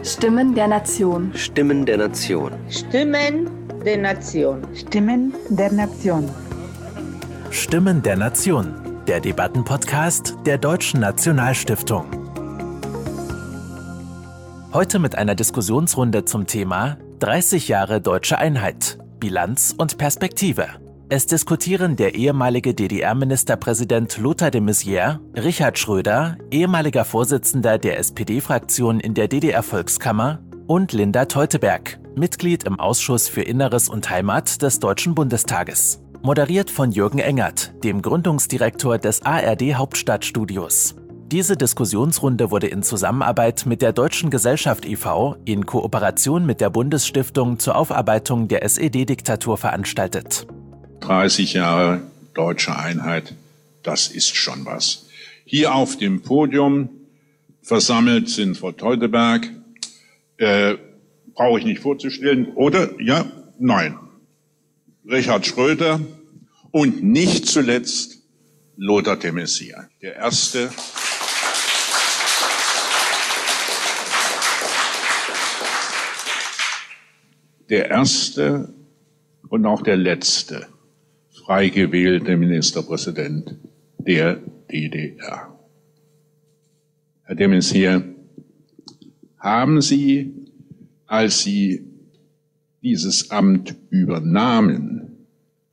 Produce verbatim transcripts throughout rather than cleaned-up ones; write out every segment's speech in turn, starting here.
Stimmen der Nation. Stimmen der Nation. Stimmen der Nation. Stimmen der Nation. Stimmen der Nation, der Debattenpodcast der Deutschen Nationalstiftung. Heute mit einer Diskussionsrunde zum Thema dreißig Jahre Deutsche Einheit, Bilanz und Perspektive. Es diskutieren der ehemalige D D R-Ministerpräsident Lothar de Maizière, Richard Schröder, ehemaliger Vorsitzender der S P D-Fraktion in der D D R-Volkskammer, und Linda Teuteberg, Mitglied im Ausschuss für Inneres und Heimat des Deutschen Bundestages. Moderiert von Jürgen Engert, dem Gründungsdirektor des A R D-Hauptstadtstudios. Diese Diskussionsrunde wurde in Zusammenarbeit mit der Deutschen Gesellschaft e V in Kooperation mit der Bundesstiftung zur Aufarbeitung der S E D-Diktatur veranstaltet. dreißig Jahre Deutsche Einheit, das ist schon was. Hier auf dem Podium versammelt sind Frau Teuteberg, äh, brauche ich nicht vorzustellen, oder? Ja? Nein. Richard Schröder und nicht zuletzt Lothar de Maizière, der erste der erste und auch der letzte frei gewählte Ministerpräsident der D D R. Herr de Maizière, haben Sie, als Sie dieses Amt übernahmen,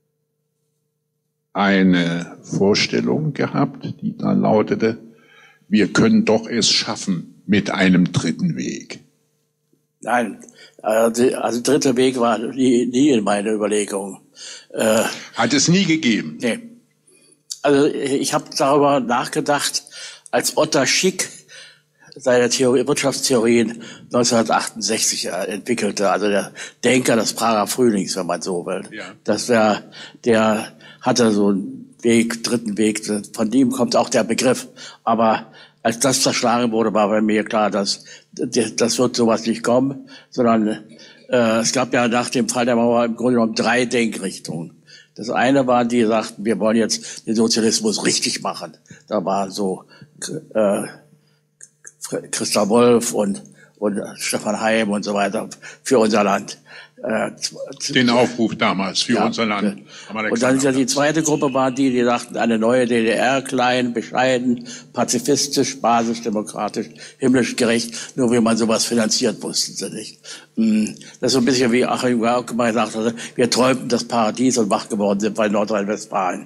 eine Vorstellung gehabt, die da lautete, wir können doch es schaffen mit einem dritten Weg? Nein, also dritter Weg war nie, nie in meiner Überlegung. Äh, Hat es nie gegeben? Nee. Also ich habe darüber nachgedacht, als Ottmar Schick seine Theorie, Wirtschaftstheorien neunzehnhundertachtundsechzig entwickelte, also der Denker des Prager Frühlings, wenn man so will. Ja. Das wär, der hatte so einen Weg, dritten Weg, von ihm kommt auch der Begriff. Aber als das zerschlagen wurde, war bei mir klar, dass das wird sowas nicht kommen, sondern äh, es gab ja nach dem Fall der Mauer im Grunde genommen drei Denkrichtungen. Das eine waren, die sagten, wir wollen jetzt den Sozialismus richtig machen. Da waren so äh, Christa Wolf und, und Stefan Heym und so weiter für unser Land. Äh, Den Aufruf damals für ja, unser Land. Und dann ist ja die zweite Gruppe war die, die dachten, eine neue D D R, klein, bescheiden, pazifistisch, basisdemokratisch, himmlisch gerecht, nur wie man sowas finanziert, wussten sie nicht. Das ist so ein bisschen wie Achim Gauck mal gesagt hatte, wir träumten das Paradies und wach geworden sind bei Nordrhein-Westfalen.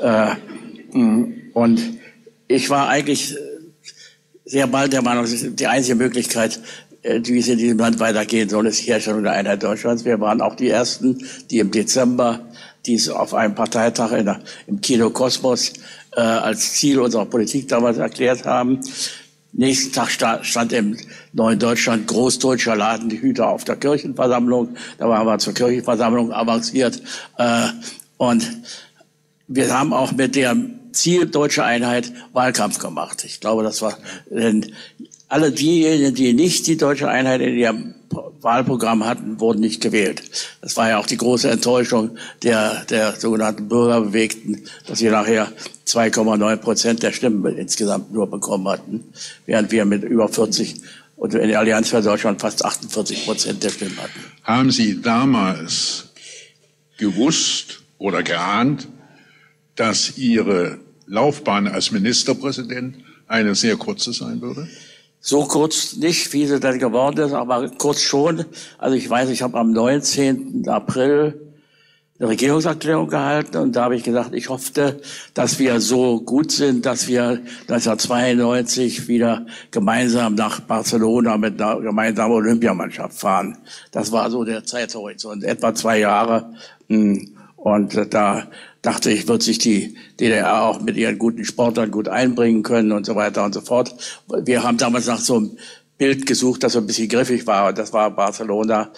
Und ich war eigentlich sehr bald der Meinung, die einzige Möglichkeit, wie es in diesem Land weitergehen soll, ist die Herstellung der Einheit Deutschlands. Wir waren auch die Ersten, die im Dezember dies auf einem Parteitag in der, im Kino Kosmos äh, als Ziel unserer Politik damals erklärt haben. Nächsten Tag sta- stand im Neuen Deutschland Großdeutscher Laden die Hüter auf der Kirchenversammlung. Da waren wir zur Kirchenversammlung avanciert. Äh, und wir haben auch mit dem Ziel Deutsche Einheit Wahlkampf gemacht. Ich glaube, das war... Denn alle diejenigen, die nicht die Deutsche Einheit in ihrem Wahlprogramm hatten, wurden nicht gewählt. Das war ja auch die große Enttäuschung der, der sogenannten Bürgerbewegten, dass sie nachher zwei Komma neun Prozent der Stimmen insgesamt nur bekommen hatten, während wir mit über vierzig und in der Allianz für Deutschland fast achtundvierzig Prozent der Stimmen hatten. Haben Sie damals gewusst oder geahnt, dass Ihre Laufbahn als Ministerpräsident eine sehr kurze sein würde? So kurz nicht, wie sie dann geworden ist, aber kurz schon. Also ich weiß, ich habe am neunzehnten April eine Regierungserklärung gehalten und da habe ich gesagt, ich hoffte, dass wir so gut sind, dass wir neunzehnhundertzweiundneunzig wieder gemeinsam nach Barcelona mit einer gemeinsamen Olympiamannschaft fahren. Das war so der Zeithorizont, etwa zwei Jahre. Und da dachte ich, wird sich die D D R auch mit ihren guten Sportlern gut einbringen können und so weiter und so fort. Wir haben damals nach so einem Bild gesucht, das so ein bisschen griffig war. Das war Barcelona.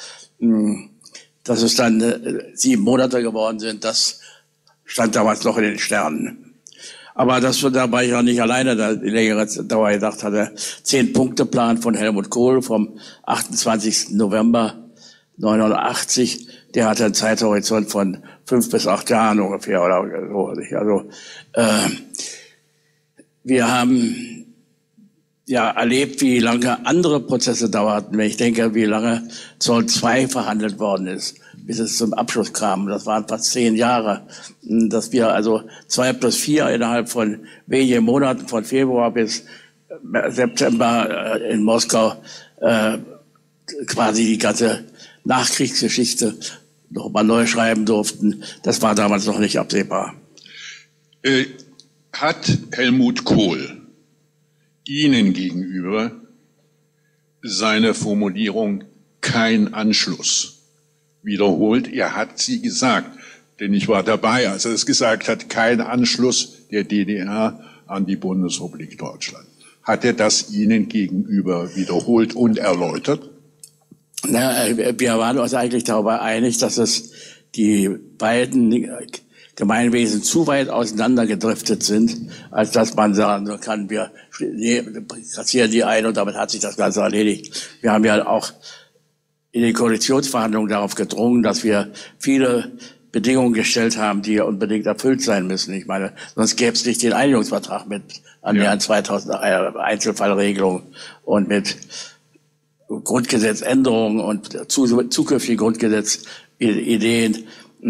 Dass es dann sieben Monate geworden sind, das stand damals noch in den Sternen. Aber das da war ich auch nicht alleine, da die längere Dauer gedacht hatte. Zehn-Punkte-Plan von Helmut Kohl vom achtundzwanzigsten November neunundachtzig. Der hatte einen Zeithorizont von fünf bis acht Jahren ungefähr oder so. Also äh, wir haben ja erlebt, wie lange andere Prozesse dauerten. Wenn ich denke, wie lange Zoll zwei verhandelt worden ist, bis es zum Abschluss kam. Das waren fast zehn Jahre. Dass wir also zwei plus vier innerhalb von wenigen Monaten, von Februar bis September in Moskau, äh, quasi die ganze Nachkriegsgeschichte noch mal neu schreiben durften. Das war damals noch nicht absehbar. Äh, hat Helmut Kohl Ihnen gegenüber seine Formulierung kein Anschluss wiederholt? Er hat sie gesagt, denn ich war dabei, als er es gesagt hat, kein Anschluss der D D R an die Bundesrepublik Deutschland. Hat er das Ihnen gegenüber wiederholt und erläutert? Na, wir waren uns eigentlich darüber einig, dass es die beiden Gemeinwesen zu weit auseinandergedriftet sind, als dass man sagen kann, wir kassieren die ein und damit hat sich das Ganze erledigt. Wir haben ja auch in den Koalitionsverhandlungen darauf gedrungen, dass wir viele Bedingungen gestellt haben, die unbedingt erfüllt sein müssen. Ich meine, sonst gäbe es nicht den Einigungsvertrag mit annähernd zweitausend Einzelfallregelungen und mit Grundgesetzänderungen und zukünftigen Grundgesetzideen.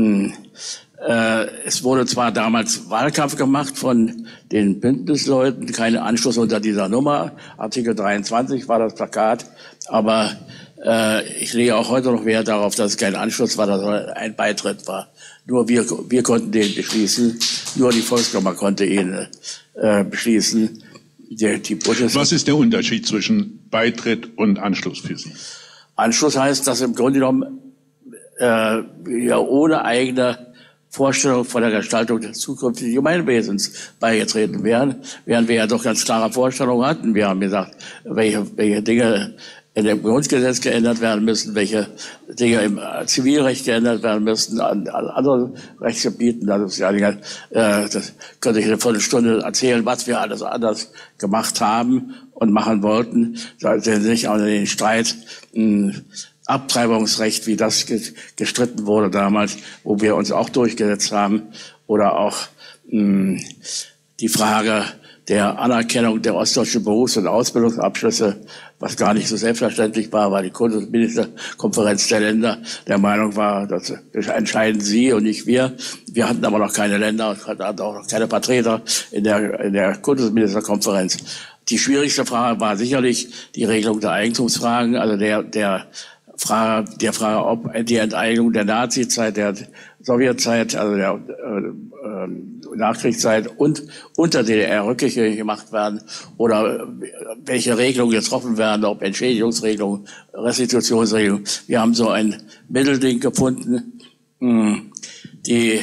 Es wurde zwar damals Wahlkampf gemacht von den Bündnisleuten, kein Anschluss unter dieser Nummer. Artikel dreiundzwanzig war das Plakat, aber äh, ich lege auch heute noch Wert darauf, dass es kein Anschluss war, dass es ein Beitritt war. Nur wir, wir konnten den beschließen, nur die Volkskammer konnte ihn äh, beschließen. Die, die Was ist der Unterschied zwischen Beitritt und Anschluss für Sie? Anschluss heißt, dass im Grunde genommen äh, ja ohne eigene Vorstellung von der Gestaltung des zukünftigen Gemeinwesens beigetreten wären, während wir ja doch ganz klare Vorstellungen hatten. Wir haben gesagt, welche, welche Dinge in dem Grundgesetz geändert werden müssen, welche Dinge im Zivilrecht geändert werden müssen, an, an anderen Rechtsgebieten. Das ist ja, äh, das könnte ich eine Viertelstunde erzählen, was wir alles anders gemacht haben und machen wollten. Da sind nicht auch in den Streit, mh, Abtreibungsrecht, wie das gestritten wurde damals, wo wir uns auch durchgesetzt haben, oder auch mh, die Frage der Anerkennung der ostdeutschen Berufs- und Ausbildungsabschlüsse, was gar nicht so selbstverständlich war, weil die Kultusministerkonferenz der Länder der Meinung war, das entscheiden sie und nicht wir. Wir hatten aber noch keine Länder und hatten auch noch keine Vertreter in der, in der Kultusministerkonferenz. Die schwierigste Frage war sicherlich die Regelung der Eigentumsfragen, also der, der Frage, der Frage, ob die Enteignung der Nazizeit, der Sowjetzeit, also der äh, äh, Nachkriegszeit und unter D D R rückgängig gemacht werden oder welche Regelungen getroffen werden, ob Entschädigungsregelungen, Restitutionsregelungen. Wir haben so ein Mittelding gefunden, mh, die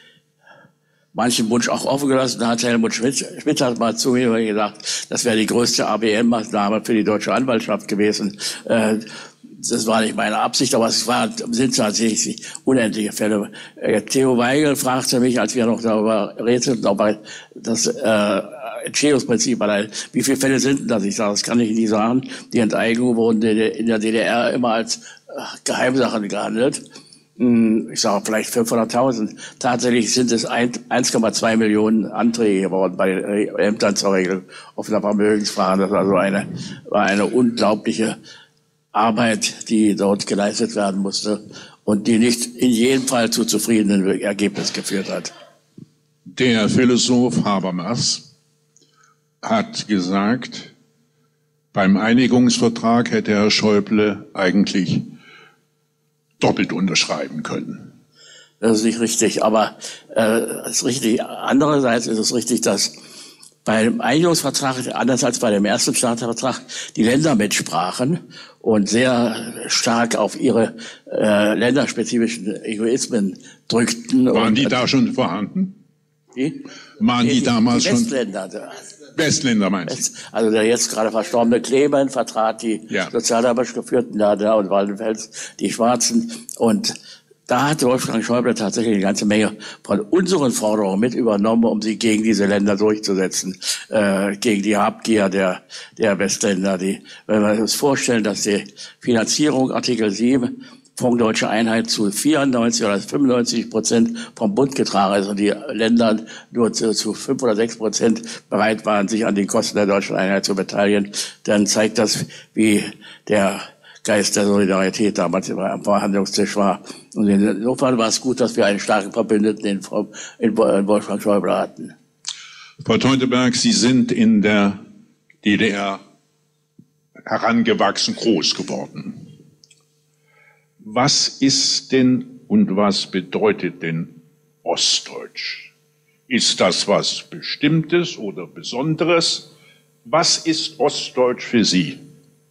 manchen Wunsch auch offen gelassen hat. Helmut Schmidt, Schmidt hat mal zu mir gesagt, das wäre die größte A B M-Maßnahme für die deutsche Anwaltschaft gewesen. Äh, Das war nicht meine Absicht, aber es war, sind tatsächlich unendliche Fälle. Theo Weigel fragte mich, als wir noch darüber redeten, ob das äh, Entschädigungsprinzip allein, wie viele Fälle sind denn das? Ich sage, das kann ich nicht sagen. Die Enteignungen wurden in der D D R immer als Geheimsachen gehandelt. Ich sage vielleicht fünfhunderttausend. Tatsächlich sind es eins Komma zwei Millionen Anträge geworden bei den Ämtern zur Regelung offener Vermögensfragen. Das war also eine, war eine unglaubliche Arbeit, die dort geleistet werden musste und die nicht in jedem Fall zu zufriedenen Ergebnissen geführt hat. Der Philosoph Habermas hat gesagt, beim Einigungsvertrag hätte Herr Schäuble eigentlich doppelt unterschreiben können. Das ist nicht richtig, aber äh, das ist richtig. Andererseits ist es richtig, dass beim Einigungsvertrag, anders als bei dem ersten Staatsvertrag, die Länder mitsprachen und sehr stark auf ihre äh, länderspezifischen Egoismen drückten. Waren und, die da schon vorhanden? Die? Waren die, die damals die schon? Westländer. Westländer meinst du? Also der jetzt gerade verstorbene Klemen vertrat die ja. sozialdemokratisch geführten Länder und Waldenfels die Schwarzen. Und da hat Wolfgang Schäuble tatsächlich eine ganze Menge von unseren Forderungen mit übernommen, um sie gegen diese Länder durchzusetzen, äh, gegen die Habgier der, der Westländer. Die, wenn wir uns vorstellen, dass die Finanzierung Artikel sieben Fonds Deutsche Einheit zu vierundneunzig oder fünfundneunzig Prozent vom Bund getragen, also die Länder nur zu, zu fünf oder sechs Prozent bereit waren, sich an den Kosten der Deutschen Einheit zu beteiligen, dann zeigt das, wie der Geist der Solidarität damals am Verhandlungstisch war. Und insofern war es gut, dass wir einen starken Verbündeten in, in Wolfgang Schäuble hatten. Frau Teuteberg, Sie sind in der D D R herangewachsen, groß geworden. Was ist denn und was bedeutet denn Ostdeutsch? Ist das was Bestimmtes oder Besonderes? Was ist Ostdeutsch für Sie?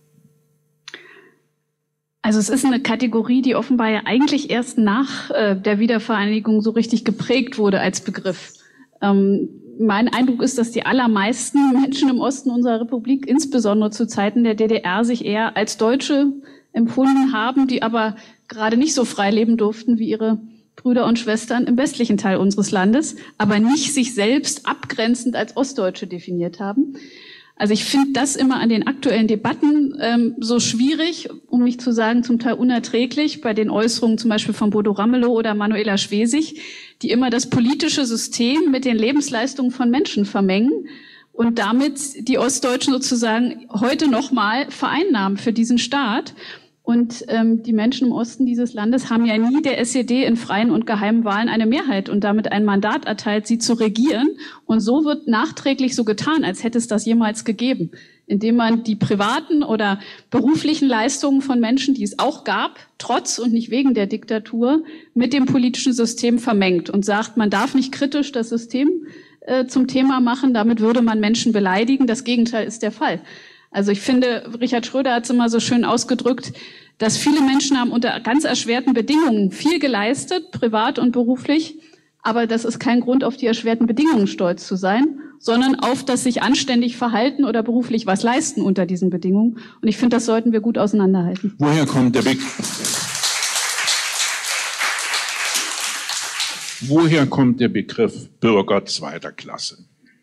Also es ist eine Kategorie, die offenbar ja eigentlich erst nach äh, der Wiedervereinigung so richtig geprägt wurde als Begriff. Ähm, mein Eindruck ist, dass die allermeisten Menschen im Osten unserer Republik, insbesondere zu Zeiten der D D R, sich eher als Deutsche empfunden haben, die aber gerade nicht so frei leben durften wie ihre Brüder und Schwestern im westlichen Teil unseres Landes, aber nicht sich selbst abgrenzend als Ostdeutsche definiert haben. Also ich finde das immer an den aktuellen Debatten ähm, so schwierig, um nicht zu sagen zum Teil unerträglich, bei den Äußerungen zum Beispiel von Bodo Ramelow oder Manuela Schwesig, die immer das politische System mit den Lebensleistungen von Menschen vermengen und damit die Ostdeutschen sozusagen heute nochmal vereinnahmen für diesen Staat. Und ähm, die Menschen im Osten dieses Landes haben ja nie der S E D in freien und geheimen Wahlen eine Mehrheit und damit ein Mandat erteilt, sie zu regieren. Und so wird nachträglich so getan, als hätte es das jemals gegeben, indem man die privaten oder beruflichen Leistungen von Menschen, die es auch gab, trotz und nicht wegen der Diktatur, mit dem politischen System vermengt und sagt, man darf nicht kritisch das System äh, zum Thema machen, damit würde man Menschen beleidigen. Das Gegenteil ist der Fall. Also ich finde, Richard Schröder hat es immer so schön ausgedrückt, dass viele Menschen haben unter ganz erschwerten Bedingungen viel geleistet, privat und beruflich, aber das ist kein Grund, auf die erschwerten Bedingungen stolz zu sein, sondern auf das sich anständig verhalten oder beruflich was leisten unter diesen Bedingungen. Und ich finde, das sollten wir gut auseinanderhalten. Woher kommt der Be Woher kommt der Begriff Bürger zweiter Klasse?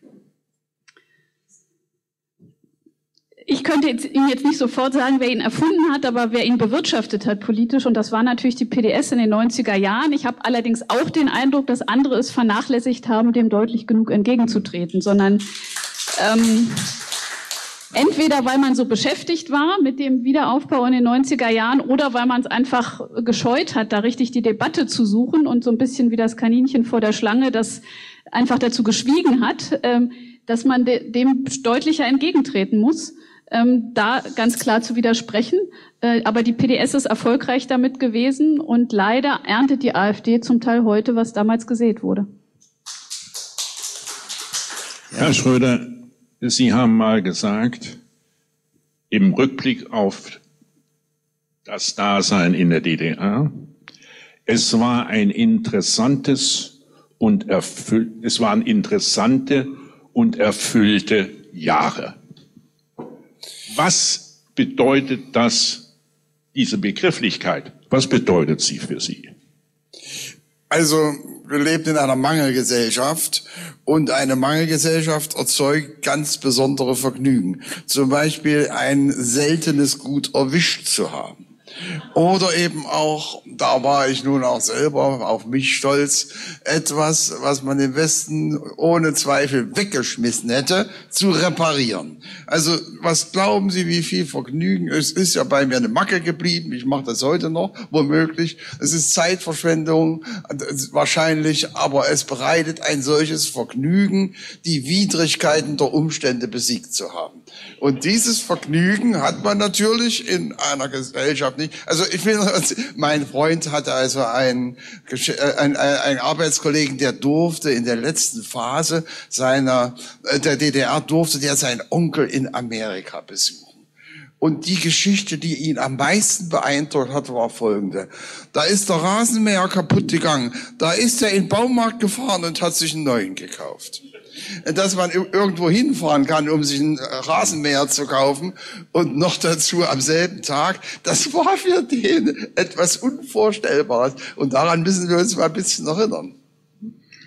Ich könnte jetzt, Ihnen jetzt nicht sofort sagen, wer ihn erfunden hat, aber wer ihn bewirtschaftet hat politisch. Und das war natürlich die P D S in den neunziger Jahren. Ich habe allerdings auch den Eindruck, dass andere es vernachlässigt haben, dem deutlich genug entgegenzutreten, sondern ähm, entweder weil man so beschäftigt war mit dem Wiederaufbau in den neunziger Jahren oder weil man es einfach gescheut hat, da richtig die Debatte zu suchen und so ein bisschen wie das Kaninchen vor der Schlange, das einfach dazu geschwiegen hat, ähm, dass man de dem deutlicher entgegentreten muss. Ähm, da ganz klar zu widersprechen. Äh, aber die P D S ist erfolgreich damit gewesen und leider erntet die AfD zum Teil heute, was damals gesät wurde. Herr Schröder, Sie haben mal gesagt, im Rückblick auf das Dasein in der D D R, es war ein interessantes und erfüll es waren interessante und erfüllte Jahre. Was bedeutet das, diese Begrifflichkeit? Was bedeutet sie für Sie? Also, wir leben in einer Mangelgesellschaft und eine Mangelgesellschaft erzeugt ganz besondere Vergnügen. Zum Beispiel ein seltenes Gut erwischt zu haben. Oder eben auch, da war ich nun auch selber auf mich stolz, etwas, was man im Westen ohne Zweifel weggeschmissen hätte, zu reparieren. Also was glauben Sie, wie viel Vergnügen? Es ist ja bei mir eine Macke geblieben, ich mache das heute noch, womöglich. Es ist Zeitverschwendung, wahrscheinlich, aber es bereitet ein solches Vergnügen, die Widrigkeiten der Umstände besiegt zu haben. Und dieses Vergnügen hat man natürlich in einer Gesellschaft nicht. Also ich will, mein Freund hatte also einen, einen, einen Arbeitskollegen, der durfte in der letzten Phase seiner, der D D R durfte der seinen Onkel in Amerika besuchen. Und die Geschichte, die ihn am meisten beeindruckt hat, war folgende. Da ist der Rasenmäher kaputt gegangen. Da ist er in den Baumarkt gefahren und hat sich einen neuen gekauft. Dass man irgendwo hinfahren kann, um sich einen Rasenmäher zu kaufen und noch dazu am selben Tag, das war für den etwas Unvorstellbares. Und daran müssen wir uns mal ein bisschen erinnern.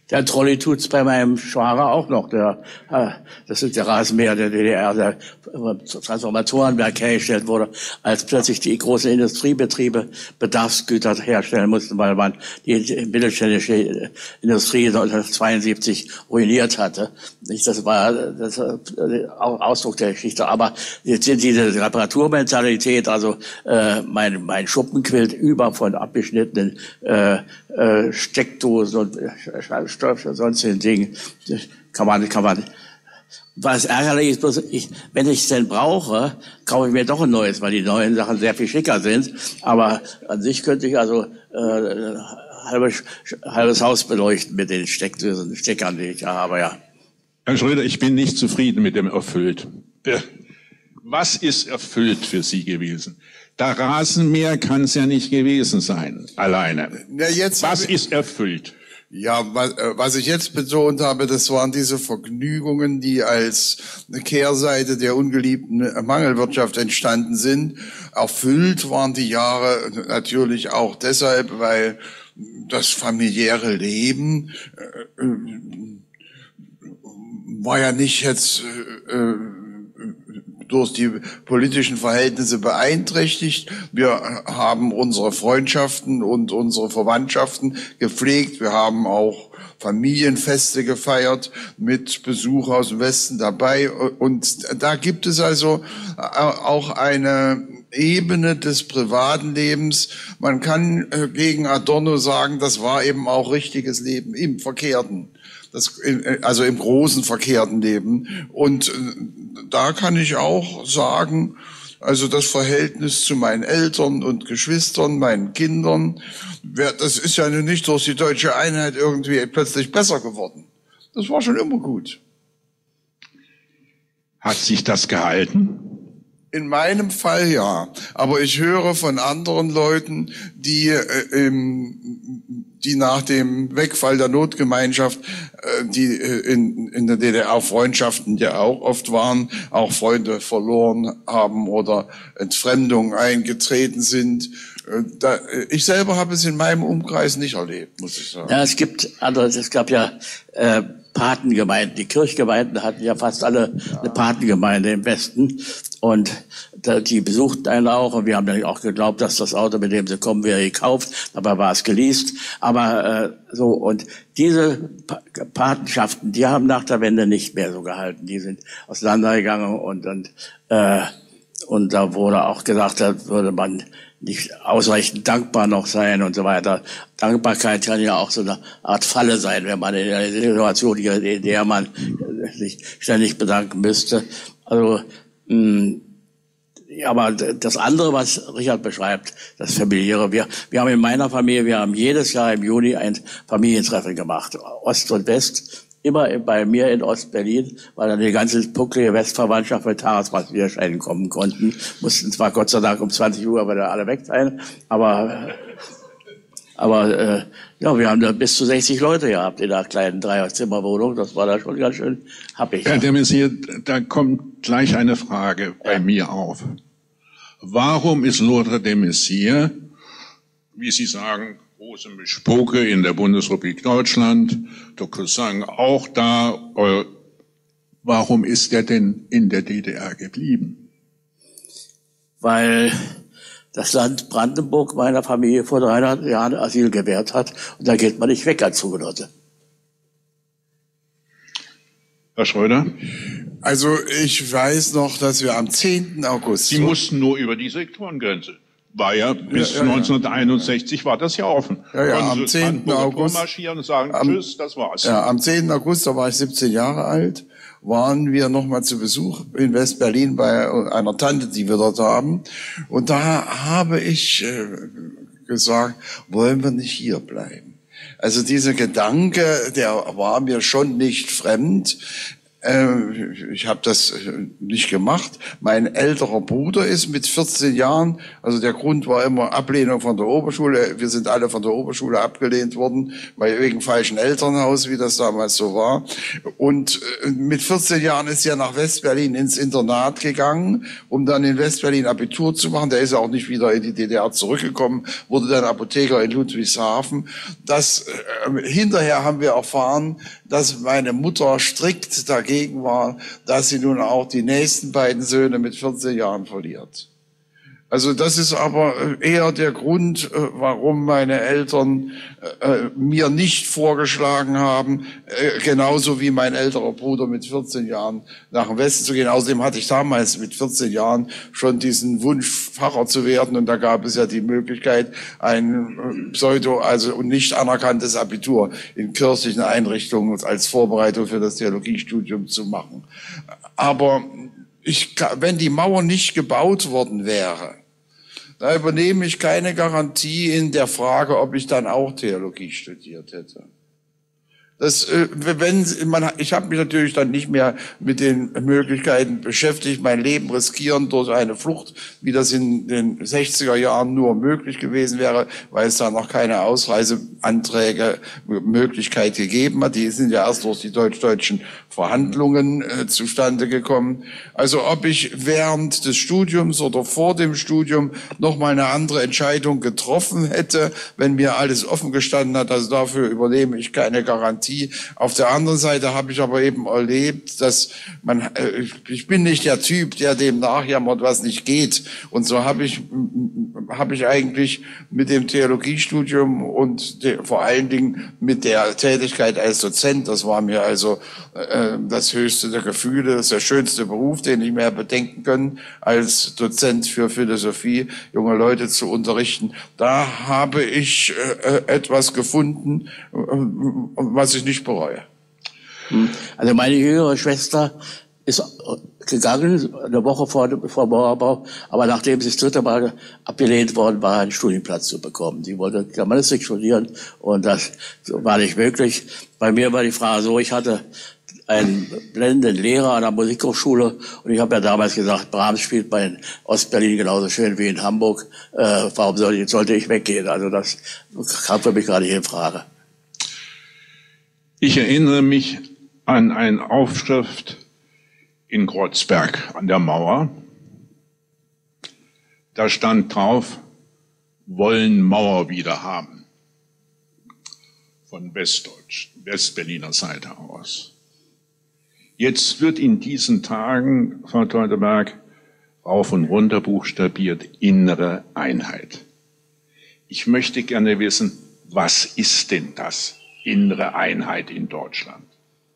Der Trolley tut's bei meinem Schwager auch noch. Der, das ist der Rasenmäher der D D R, der Transformatorenwerk hergestellt wurde, als plötzlich die großen Industriebetriebe Bedarfsgüter herstellen mussten, weil man die mittelständische Industrie neunzehnhundertzweiundsiebzig ruiniert hatte. Das war das auch Ausdruck der Geschichte. Aber jetzt sind diese Reparaturmentalität, also äh, mein, mein Schuppen quillt über von abgeschnittenen äh, äh, Steckdosen und äh, sonstigen Dingen, kann man, kann man, was ärgerlich ist, bloß ich, wenn ich es denn brauche, kaufe ich mir doch ein neues, weil die neuen Sachen sehr viel schicker sind, aber an sich könnte ich also, äh, halbes, halbes Haus beleuchten mit den Steckdosen, Steckern, die ich da habe, ja. Herr Schröder, ich bin nicht zufrieden mit dem erfüllt. Was ist erfüllt für Sie gewesen? Der Rasenmäher kann es ja nicht gewesen sein, alleine. Na, jetzt was ist erfüllt? Ja, was ich jetzt betont habe, das waren diese Vergnügungen, die als Kehrseite der ungeliebten Mangelwirtschaft entstanden sind. Erfüllt waren die Jahre natürlich auch deshalb, weil das familiäre Leben äh, war ja nicht jetzt äh, durch die politischen Verhältnisse beeinträchtigt. Wir haben unsere Freundschaften und unsere Verwandtschaften gepflegt. Wir haben auch Familienfeste gefeiert mit Besuch aus dem Westen dabei. Und da gibt es also auch eine Ebene des privaten Lebens. Man kann gegen Adorno sagen, das war eben auch richtiges Leben im Verkehrten. Das, also im großen verkehrten Leben. Und da kann ich auch sagen, also das Verhältnis zu meinen Eltern und Geschwistern, meinen Kindern, das ist ja nicht durch die deutsche Einheit irgendwie plötzlich besser geworden. Das war schon immer gut. Hat sich das gehalten? In meinem Fall ja, aber ich höre von anderen Leuten, die äh, im, die nach dem Wegfall der Notgemeinschaft, äh, die äh, in, in der D D R Freundschaften ja auch oft waren, auch Freunde verloren haben oder Entfremdung eingetreten sind. Äh, da, ich selber habe es in meinem Umkreis nicht erlebt, muss ich sagen. Ja, es gibt andere, es gab ja äh, Patengemeinden. Die Kirchgemeinden hatten ja fast alle ja. eine Patengemeinde im Westen. Und da, die besuchten einen auch. Und wir haben dann auch geglaubt, dass das Auto, mit dem sie kommen, wäre gekauft. Dabei war es geleast. Aber äh, so, und diese pa Patenschaften, die haben nach der Wende nicht mehr so gehalten. Die sind auseinandergegangen. Und, und, äh, und da wurde auch gesagt, da würde man nicht ausreichend dankbar noch sein und so weiter. Dankbarkeit kann ja auch so eine Art Falle sein, wenn man in einer Situation, in der man sich ständig bedanken müsste. Also, mh, aber das andere, was Richard beschreibt, das Familiäre, wir, wir haben in meiner Familie, wir haben jedes Jahr im Juni ein Familientreffen gemacht, Ost und West. Immer bei mir in Ostberlin, weil dann die ganze pucklige Westverwandtschaft mit Tageswiederscheinen kommen konnten. Mussten zwar Gott sei Dank um zwanzig Uhr wieder alle weg sein, aber, aber äh, ja, wir haben da bis zu sechzig Leute gehabt in einer kleinen Dreierzimmerwohnung. Das war da schon ganz schön happig. Herr de Maizière, da kommt gleich eine Frage bei ja. mir auf. Warum ist Lothar de Maizière, wie Sie sagen, große Mischpoke in der Bundesrepublik Deutschland, der Cousin auch da. Warum ist er denn in der D D R geblieben? Weil das Land Brandenburg meiner Familie vor dreihundert Jahren Asyl gewährt hat. Und da geht man nicht weg als Zugenotte. Herr Schröder? Also ich weiß noch, dass wir am zehnten August... Sie mussten nur über die Sektorengrenze. War ja bis ja, ja, neunzehnhunderteinundsechzig ja. war das ja offen. Ja, ja, am zehnten August marschieren und sagen am, Tschüss, das war's. Ja, am zehnten August, da war ich siebzehn Jahre alt, waren wir nochmal zu Besuch in West-Berlin bei einer Tante, die wir dort haben. Und da habe ich äh, gesagt, wollen wir nicht hier bleiben? Also dieser Gedanke, der war mir schon nicht fremd. Ich habe das nicht gemacht. Mein älterer Bruder ist mit vierzehn Jahren, also der Grund war immer Ablehnung von der Oberschule. Wir sind alle von der Oberschule abgelehnt worden, weil wegen falschen Elternhaus, wie das damals so war. Und mit vierzehn Jahren ist er nach Westberlin ins Internat gegangen, um dann in Westberlin Abitur zu machen. Der ist auch nicht wieder in die D D R zurückgekommen, wurde dann Apotheker in Ludwigshafen. Das, äh, hinterher haben wir erfahren, dass meine Mutter strikt dagegen war, dass sie nun auch die nächsten beiden Söhne mit vierzehn Jahren verliert. Also das ist aber eher der Grund, warum meine Eltern äh, mir nicht vorgeschlagen haben, äh, genauso wie mein älterer Bruder mit vierzehn Jahren nach dem Westen zu gehen. Außerdem hatte ich damals mit vierzehn Jahren schon diesen Wunsch, Pfarrer zu werden. Und da gab es ja die Möglichkeit, ein pseudo, also nicht anerkanntes Abitur in kirchlichen Einrichtungen als Vorbereitung für das Theologiestudium zu machen. Aber ich, wenn die Mauer nicht gebaut worden wäre, da übernehme ich keine Garantie in der Frage, ob ich dann auch Theologie studiert hätte. Das, wenn man, ich habe mich natürlich dann nicht mehr mit den Möglichkeiten beschäftigt, mein Leben riskieren durch eine Flucht, wie das in den sechziger Jahren nur möglich gewesen wäre, weil es da noch keine Ausreiseanträge, Möglichkeit gegeben hat. Die sind ja erst durch die deutsch-deutschen Verhandlungen äh, zustande gekommen. Also ob ich während des Studiums oder vor dem Studium noch mal eine andere Entscheidung getroffen hätte, wenn mir alles offen gestanden hat, also dafür übernehme ich keine Garantie. Auf der anderen Seite habe ich aber eben erlebt, dass man, äh, ich bin nicht der Typ, der dem nachjammert, was nicht geht. Und so habe ich, habe ich eigentlich mit dem Theologiestudium und de, vor allen Dingen mit der Tätigkeit als Dozent, das war mir also äh, das höchste der Gefühle, das ist der schönste Beruf, den ich mir bedenken können, als Dozent für Philosophie junge Leute zu unterrichten. Da habe ich äh, etwas gefunden, äh, was ich nicht bereue. Also meine jüngere Schwester ist gegangen, eine Woche vor, vor Mauerbau, aber nachdem sie das dritte Mal abgelehnt worden war, einen Studienplatz zu bekommen. Sie wollte Germanistik studieren und das war nicht möglich. Bei mir war die Frage so, ich hatte einen blendenden Lehrer an der Musikhochschule und ich habe ja damals gesagt, Brahms spielt bei in Ostberlin genauso schön wie in Hamburg. Äh, warum soll ich, sollte ich weggehen? Also das kam für mich gerade nicht in Frage. Ich erinnere mich an eine Aufschrift in Kreuzberg an der Mauer. Da stand drauf, wollen Mauer wieder haben. Von Westdeutsch, Westberliner Seite aus. Jetzt wird in diesen Tagen, Frau Teuteberg, rauf und runter buchstabiert, innere Einheit. Ich möchte gerne wissen, was ist denn das? Innere Einheit in Deutschland?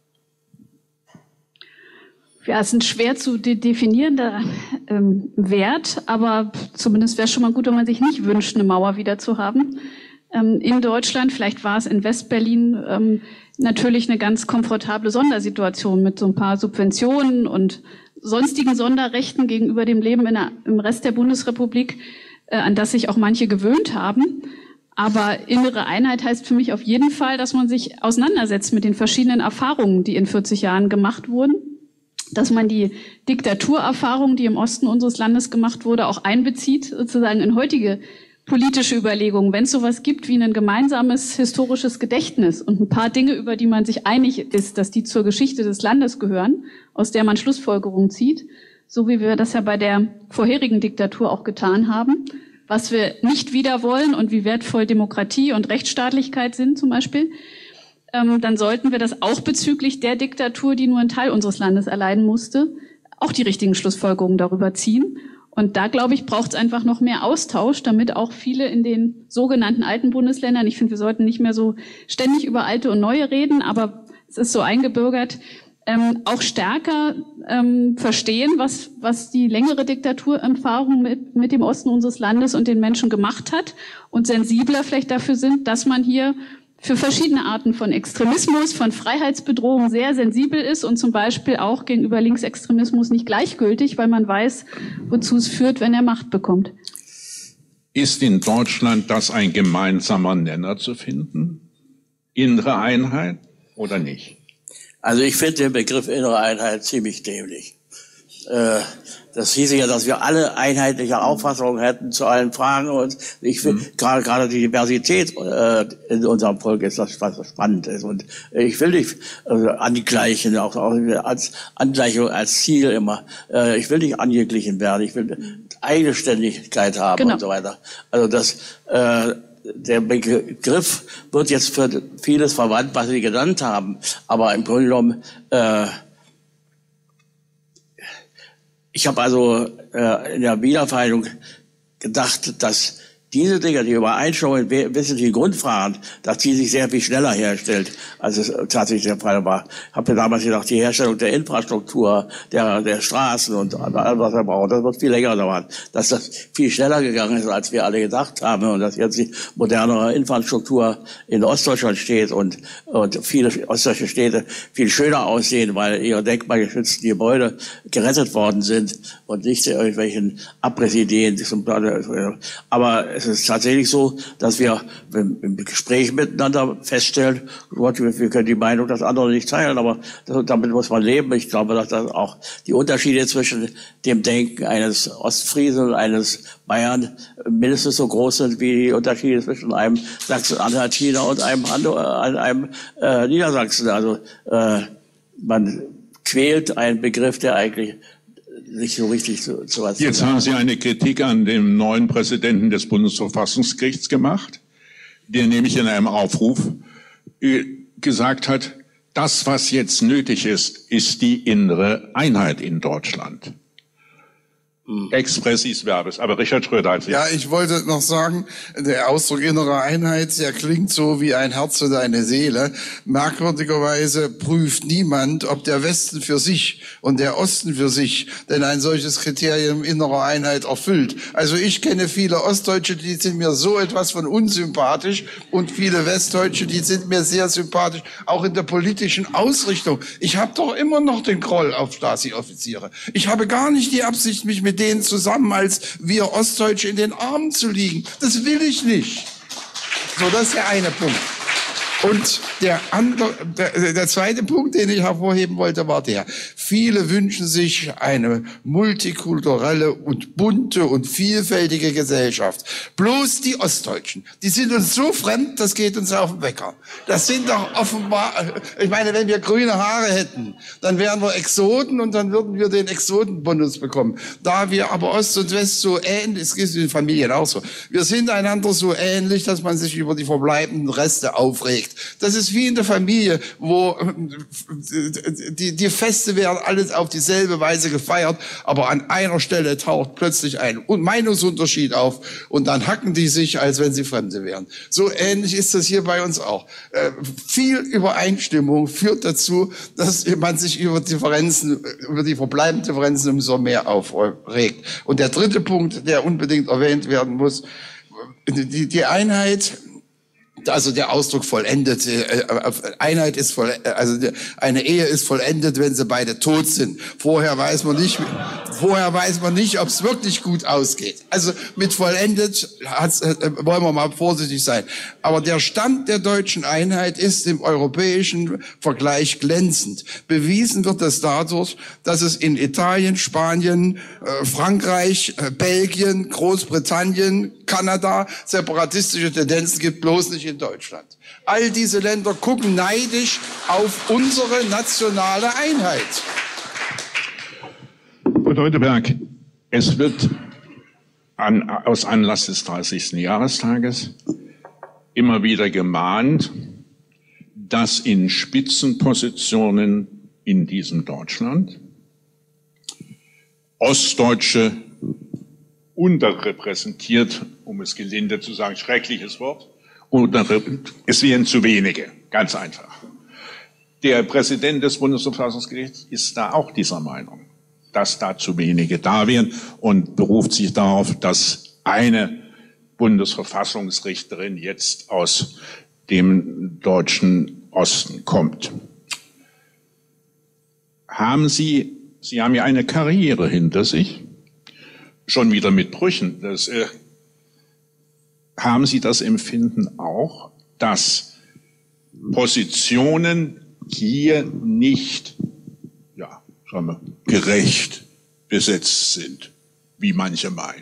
Ja, es ist ein schwer zu de definierender ähm, Wert, aber zumindest wäre es schon mal gut, wenn man sich nicht wünscht, eine Mauer wieder zu haben. Ähm, in Deutschland, vielleicht war es in Westberlin, ähm, natürlich eine ganz komfortable Sondersituation mit so ein paar Subventionen und sonstigen Sonderrechten gegenüber dem Leben in der, im Rest der Bundesrepublik, äh, an das sich auch manche gewöhnt haben. Aber innere Einheit heißt für mich auf jeden Fall, dass man sich auseinandersetzt mit den verschiedenen Erfahrungen, die in vierzig Jahren gemacht wurden. Dass man die Diktaturerfahrung, die im Osten unseres Landes gemacht wurde, auch einbezieht, sozusagen in heutige politische Überlegungen. Wenn es sowas gibt wie ein gemeinsames historisches Gedächtnis und ein paar Dinge, über die man sich einig ist, dass die zur Geschichte des Landes gehören, aus der man Schlussfolgerungen zieht, so wie wir das ja bei der vorherigen Diktatur auch getan haben, was wir nicht wieder wollen und wie wertvoll Demokratie und Rechtsstaatlichkeit sind zum Beispiel, ähm, dann sollten wir das auch bezüglich der Diktatur, die nur einen Teil unseres Landes erleiden musste, auch die richtigen Schlussfolgerungen darüber ziehen. Und da, glaube ich, braucht es einfach noch mehr Austausch, damit auch viele in den sogenannten alten Bundesländern, ich finde, wir sollten nicht mehr so ständig über alte und neue reden, aber es ist so eingebürgert, ähm, auch stärker ähm, verstehen, was, was die längere Diktaturerfahrung mit, mit dem Osten unseres Landes und den Menschen gemacht hat und sensibler vielleicht dafür sind, dass man hier für verschiedene Arten von Extremismus, von Freiheitsbedrohung sehr sensibel ist und zum Beispiel auch gegenüber Linksextremismus nicht gleichgültig, weil man weiß, wozu es führt, wenn er Macht bekommt. Ist in Deutschland das ein gemeinsamer Nenner zu finden? Innere Einheit oder nicht? Also ich finde den Begriff innere Einheit ziemlich dämlich. Äh, das hieße ja, dass wir alle einheitliche Auffassungen hätten zu allen Fragen. Und ich finde, mhm. gerade gerade die Diversität äh, in unserem Volk ist das, was spannend ist. Und ich will nicht äh, angleichen, auch, auch als Angleichung als Ziel immer. Äh, ich will nicht angeglichen werden. Ich will Eigenständigkeit haben genau. und so weiter. Also das äh, der Begriff wird jetzt für vieles verwandt, was Sie genannt haben. Aber im Grunde genommen, äh, ich habe also äh, in der Wiedervereinigung gedacht, dass diese Dinge, die Übereinstimmung in wesentlichen Grundfragen, dass die sich sehr viel schneller herstellt, als es tatsächlich der Fall war. Ich habe mir damals gedacht, die Herstellung der Infrastruktur, der, der Straßen und alles, was wir brauchen, das wird viel länger dauern. Dass das viel schneller gegangen ist, als wir alle gedacht haben und dass jetzt die modernere Infrastruktur in Ostdeutschland steht und, und viele ostdeutsche Städte viel schöner aussehen, weil ihre denkmalgeschützten Gebäude gerettet worden sind und nicht irgendwelchen Abrissideen. Aber es ist tatsächlich so, dass wir im Gespräch miteinander feststellen, Gott, wir können die Meinung des anderen nicht teilen, aber damit muss man leben. Ich glaube, dass das auch die Unterschiede zwischen dem Denken eines Ostfriesen und eines Bayern mindestens so groß sind wie die Unterschiede zwischen einem Sachsen-Anhaltiner und einem, einem äh, Niedersachsen. Also äh, man quält einen Begriff, der eigentlich nicht so richtig zu, zu was Jetzt haben Sie eine Kritik an dem neuen Präsidenten des Bundesverfassungsgerichts gemacht, der nämlich in einem Aufruf äh, gesagt hat, das, was jetzt nötig ist, ist die innere Einheit in Deutschland. Expressis verbis. Aber Richard Schröder hat sich... Ja, ich wollte noch sagen, der Ausdruck innere Einheit, der klingt so wie ein Herz und eine Seele. Merkwürdigerweise prüft niemand, ob der Westen für sich und der Osten für sich denn ein solches Kriterium innerer Einheit erfüllt. Also ich kenne viele Ostdeutsche, die sind mir so etwas von unsympathisch und viele Westdeutsche, die sind mir sehr sympathisch, auch in der politischen Ausrichtung. Ich habe doch immer noch den Groll auf Stasi-Offiziere. Ich habe gar nicht die Absicht, mich mit denen zusammen als wir Ostdeutsche in den Armen zu liegen. Das will ich nicht. So, das ist der eine Punkt. Und der andere, der, der zweite Punkt, den ich hervorheben wollte, war der. Viele wünschen sich eine multikulturelle und bunte und vielfältige Gesellschaft. Bloß die Ostdeutschen, die sind uns so fremd, das geht uns auf den Wecker. Das sind doch offenbar, ich meine, wenn wir grüne Haare hätten, dann wären wir Exoten und dann würden wir den Exotenbonus bekommen. Da wir aber Ost und West so ähnlich, es ist in den Familien auch so, wir sind einander so ähnlich, dass man sich über die verbleibenden Reste aufregt. Das ist wie in der Familie, wo die, die Feste werden alles auf dieselbe Weise gefeiert, aber an einer Stelle taucht plötzlich ein Meinungsunterschied auf und dann hacken die sich, als wenn sie Fremde wären. So ähnlich ist das hier bei uns auch. Äh, viel Übereinstimmung führt dazu, dass man sich über Differenzen, über die verbleibenden Differenzen umso mehr aufregt. Und der dritte Punkt, der unbedingt erwähnt werden muss, die, die Einheit, also der Ausdruck vollendet, äh, Einheit ist voll, also eine Ehe ist vollendet, wenn sie beide tot sind. Vorher weiß man nicht, vorher weiß man nicht, ob es wirklich gut ausgeht. Also mit vollendet hat's, äh, wollen wir mal vorsichtig sein. Aber der Stand der deutschen Einheit ist im europäischen Vergleich glänzend. Bewiesen wird das dadurch, dass es in Italien, Spanien, äh, Frankreich, äh, Belgien, Großbritannien, Kanada separatistische Tendenzen gibt, bloß nicht in Deutschland. All diese Länder gucken neidisch auf unsere nationale Einheit. Frau Teuteberg, es wird an, aus Anlass des dreißigsten Jahrestages immer wieder gemahnt, dass in Spitzenpositionen in diesem Deutschland Ostdeutsche unterrepräsentiert, um es gelinde zu sagen, schreckliches Wort, es wären zu wenige, ganz einfach. Der Präsident des Bundesverfassungsgerichts ist da auch dieser Meinung, dass da zu wenige da wären und beruft sich darauf, dass eine Bundesverfassungsrichterin jetzt aus dem deutschen Osten kommt. Haben Sie, Sie haben ja eine Karriere hinter sich, schon wieder mit Brüchen, das, äh, haben Sie das Empfinden auch, dass Positionen hier nicht, ja, sagen wir, gerecht besetzt sind, wie manche meinen.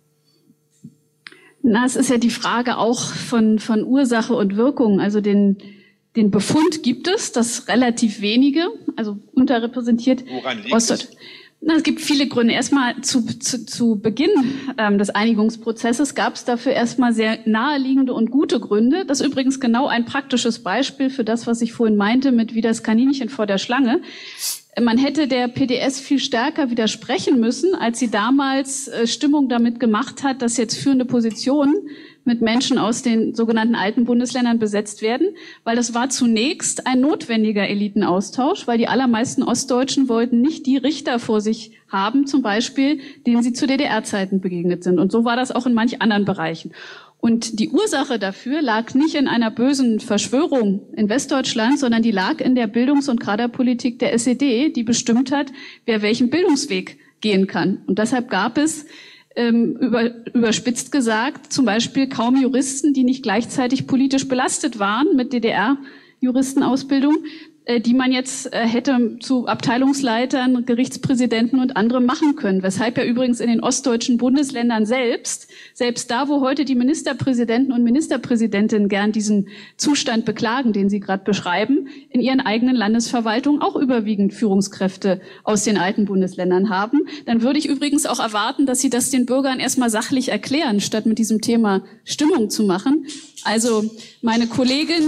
Na, es ist ja die Frage auch von, von Ursache und Wirkung. Also den, den Befund gibt es, dass relativ wenige, also unterrepräsentiert. Woran liegt Ostdeutsch. es? Na, es gibt viele Gründe. Erstmal zu, zu, zu Beginn ähm, des Einigungsprozesses gab es dafür erstmal sehr naheliegende und gute Gründe. Das ist übrigens genau ein praktisches Beispiel für das, was ich vorhin meinte mit wie das Kaninchen vor der Schlange. Man hätte der P D S viel stärker widersprechen müssen, als sie damals äh, Stimmung damit gemacht hat, dass jetzt führende Positionen mit Menschen aus den sogenannten alten Bundesländern besetzt werden, weil das war zunächst ein notwendiger Elitenaustausch, weil die allermeisten Ostdeutschen wollten nicht die Richter vor sich haben, zum Beispiel, denen sie zu D D R-Zeiten begegnet sind. Und so war das auch in manch anderen Bereichen. Und die Ursache dafür lag nicht in einer bösen Verschwörung in Westdeutschland, sondern die lag in der Bildungs- und Kaderpolitik der S E D, die bestimmt hat, wer welchen Bildungsweg gehen kann. Und deshalb gab es, ähm, über, überspitzt gesagt, zum Beispiel kaum Juristen, die nicht gleichzeitig politisch belastet waren mit D D R-Juristenausbildung, äh, die man jetzt äh, hätte zu Abteilungsleitern, Gerichtspräsidenten und anderem machen können. Weshalb ja übrigens in den ostdeutschen Bundesländern selbst, selbst da, wo heute die Ministerpräsidenten und Ministerpräsidentinnen gern diesen Zustand beklagen, den Sie gerade beschreiben, in ihren eigenen Landesverwaltungen auch überwiegend Führungskräfte aus den alten Bundesländern haben. Dann würde ich übrigens auch erwarten, dass Sie das den Bürgern erstmal sachlich erklären, statt mit diesem Thema Stimmung zu machen. Also meine Kollegin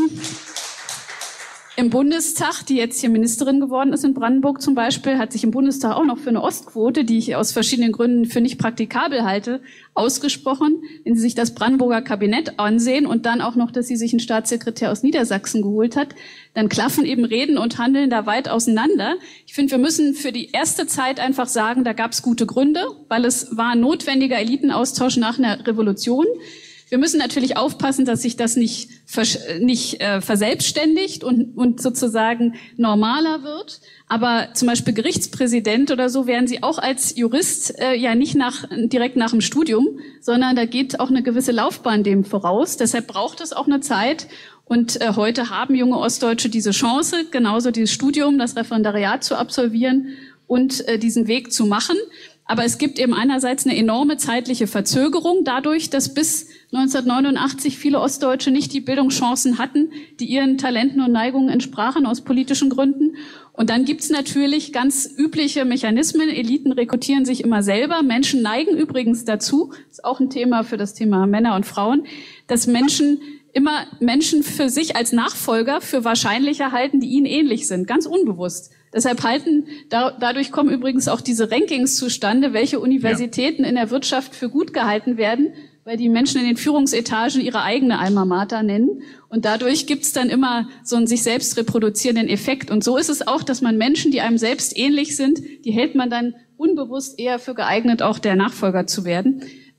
im Bundestag, die jetzt hier Ministerin geworden ist in Brandenburg zum Beispiel, hat sich im Bundestag auch noch für eine Ostquote, die ich aus verschiedenen Gründen für nicht praktikabel halte, ausgesprochen. Wenn Sie sich das Brandenburger Kabinett ansehen und dann auch noch, dass sie sich einen Staatssekretär aus Niedersachsen geholt hat, dann klaffen eben Reden und Handeln da weit auseinander. Ich finde, wir müssen für die erste Zeit einfach sagen, da gab es gute Gründe, weil es war ein notwendiger Elitenaustausch nach einer Revolution. Wir müssen natürlich aufpassen, dass sich das nicht, vers nicht äh, verselbstständigt und, und sozusagen normaler wird. Aber zum Beispiel Gerichtspräsident oder so werden Sie auch als Jurist äh, ja nicht nach, direkt nach dem Studium, sondern da geht auch eine gewisse Laufbahn dem voraus. Deshalb braucht es auch eine Zeit. Und äh, heute haben junge Ostdeutsche diese Chance, genauso dieses Studium, das Referendariat zu absolvieren und äh, diesen Weg zu machen. Aber es gibt eben einerseits eine enorme zeitliche Verzögerung dadurch, dass bis neunzehnhundertneunundachtzig viele Ostdeutsche nicht die Bildungschancen hatten, die ihren Talenten und Neigungen entsprachen aus politischen Gründen. Und dann gibt's natürlich ganz übliche Mechanismen. Eliten rekrutieren sich immer selber. Menschen neigen übrigens dazu, das ist auch ein Thema für das Thema Männer und Frauen, dass Menschen immer Menschen für sich als Nachfolger für wahrscheinlicher halten, die ihnen ähnlich sind, ganz unbewusst. Deshalb halten, da, dadurch kommen übrigens auch diese Rankings zustande, welche Universitäten ja. in der Wirtschaft für gut gehalten werden, weil die Menschen in den Führungsetagen ihre eigene Alma Mater nennen. Und dadurch gibt's dann immer so einen sich selbst reproduzierenden Effekt. Und so ist es auch, dass man Menschen, die einem selbst ähnlich sind, die hält man dann unbewusst eher für geeignet, auch der Nachfolger zu werden.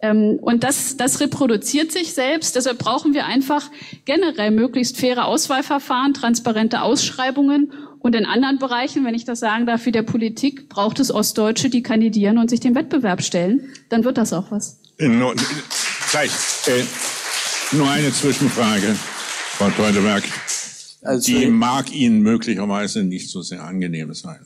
Und das, das reproduziert sich selbst. Deshalb brauchen wir einfach generell möglichst faire Auswahlverfahren, transparente Ausschreibungen. Und in anderen Bereichen, wenn ich das sagen darf, wie der Politik, braucht es Ostdeutsche, die kandidieren und sich dem Wettbewerb stellen. Dann wird das auch was. Nur, gleich, äh, nur eine Zwischenfrage, Frau Teuteberg. Also, die mag Ihnen möglicherweise nicht so sehr angenehm sein.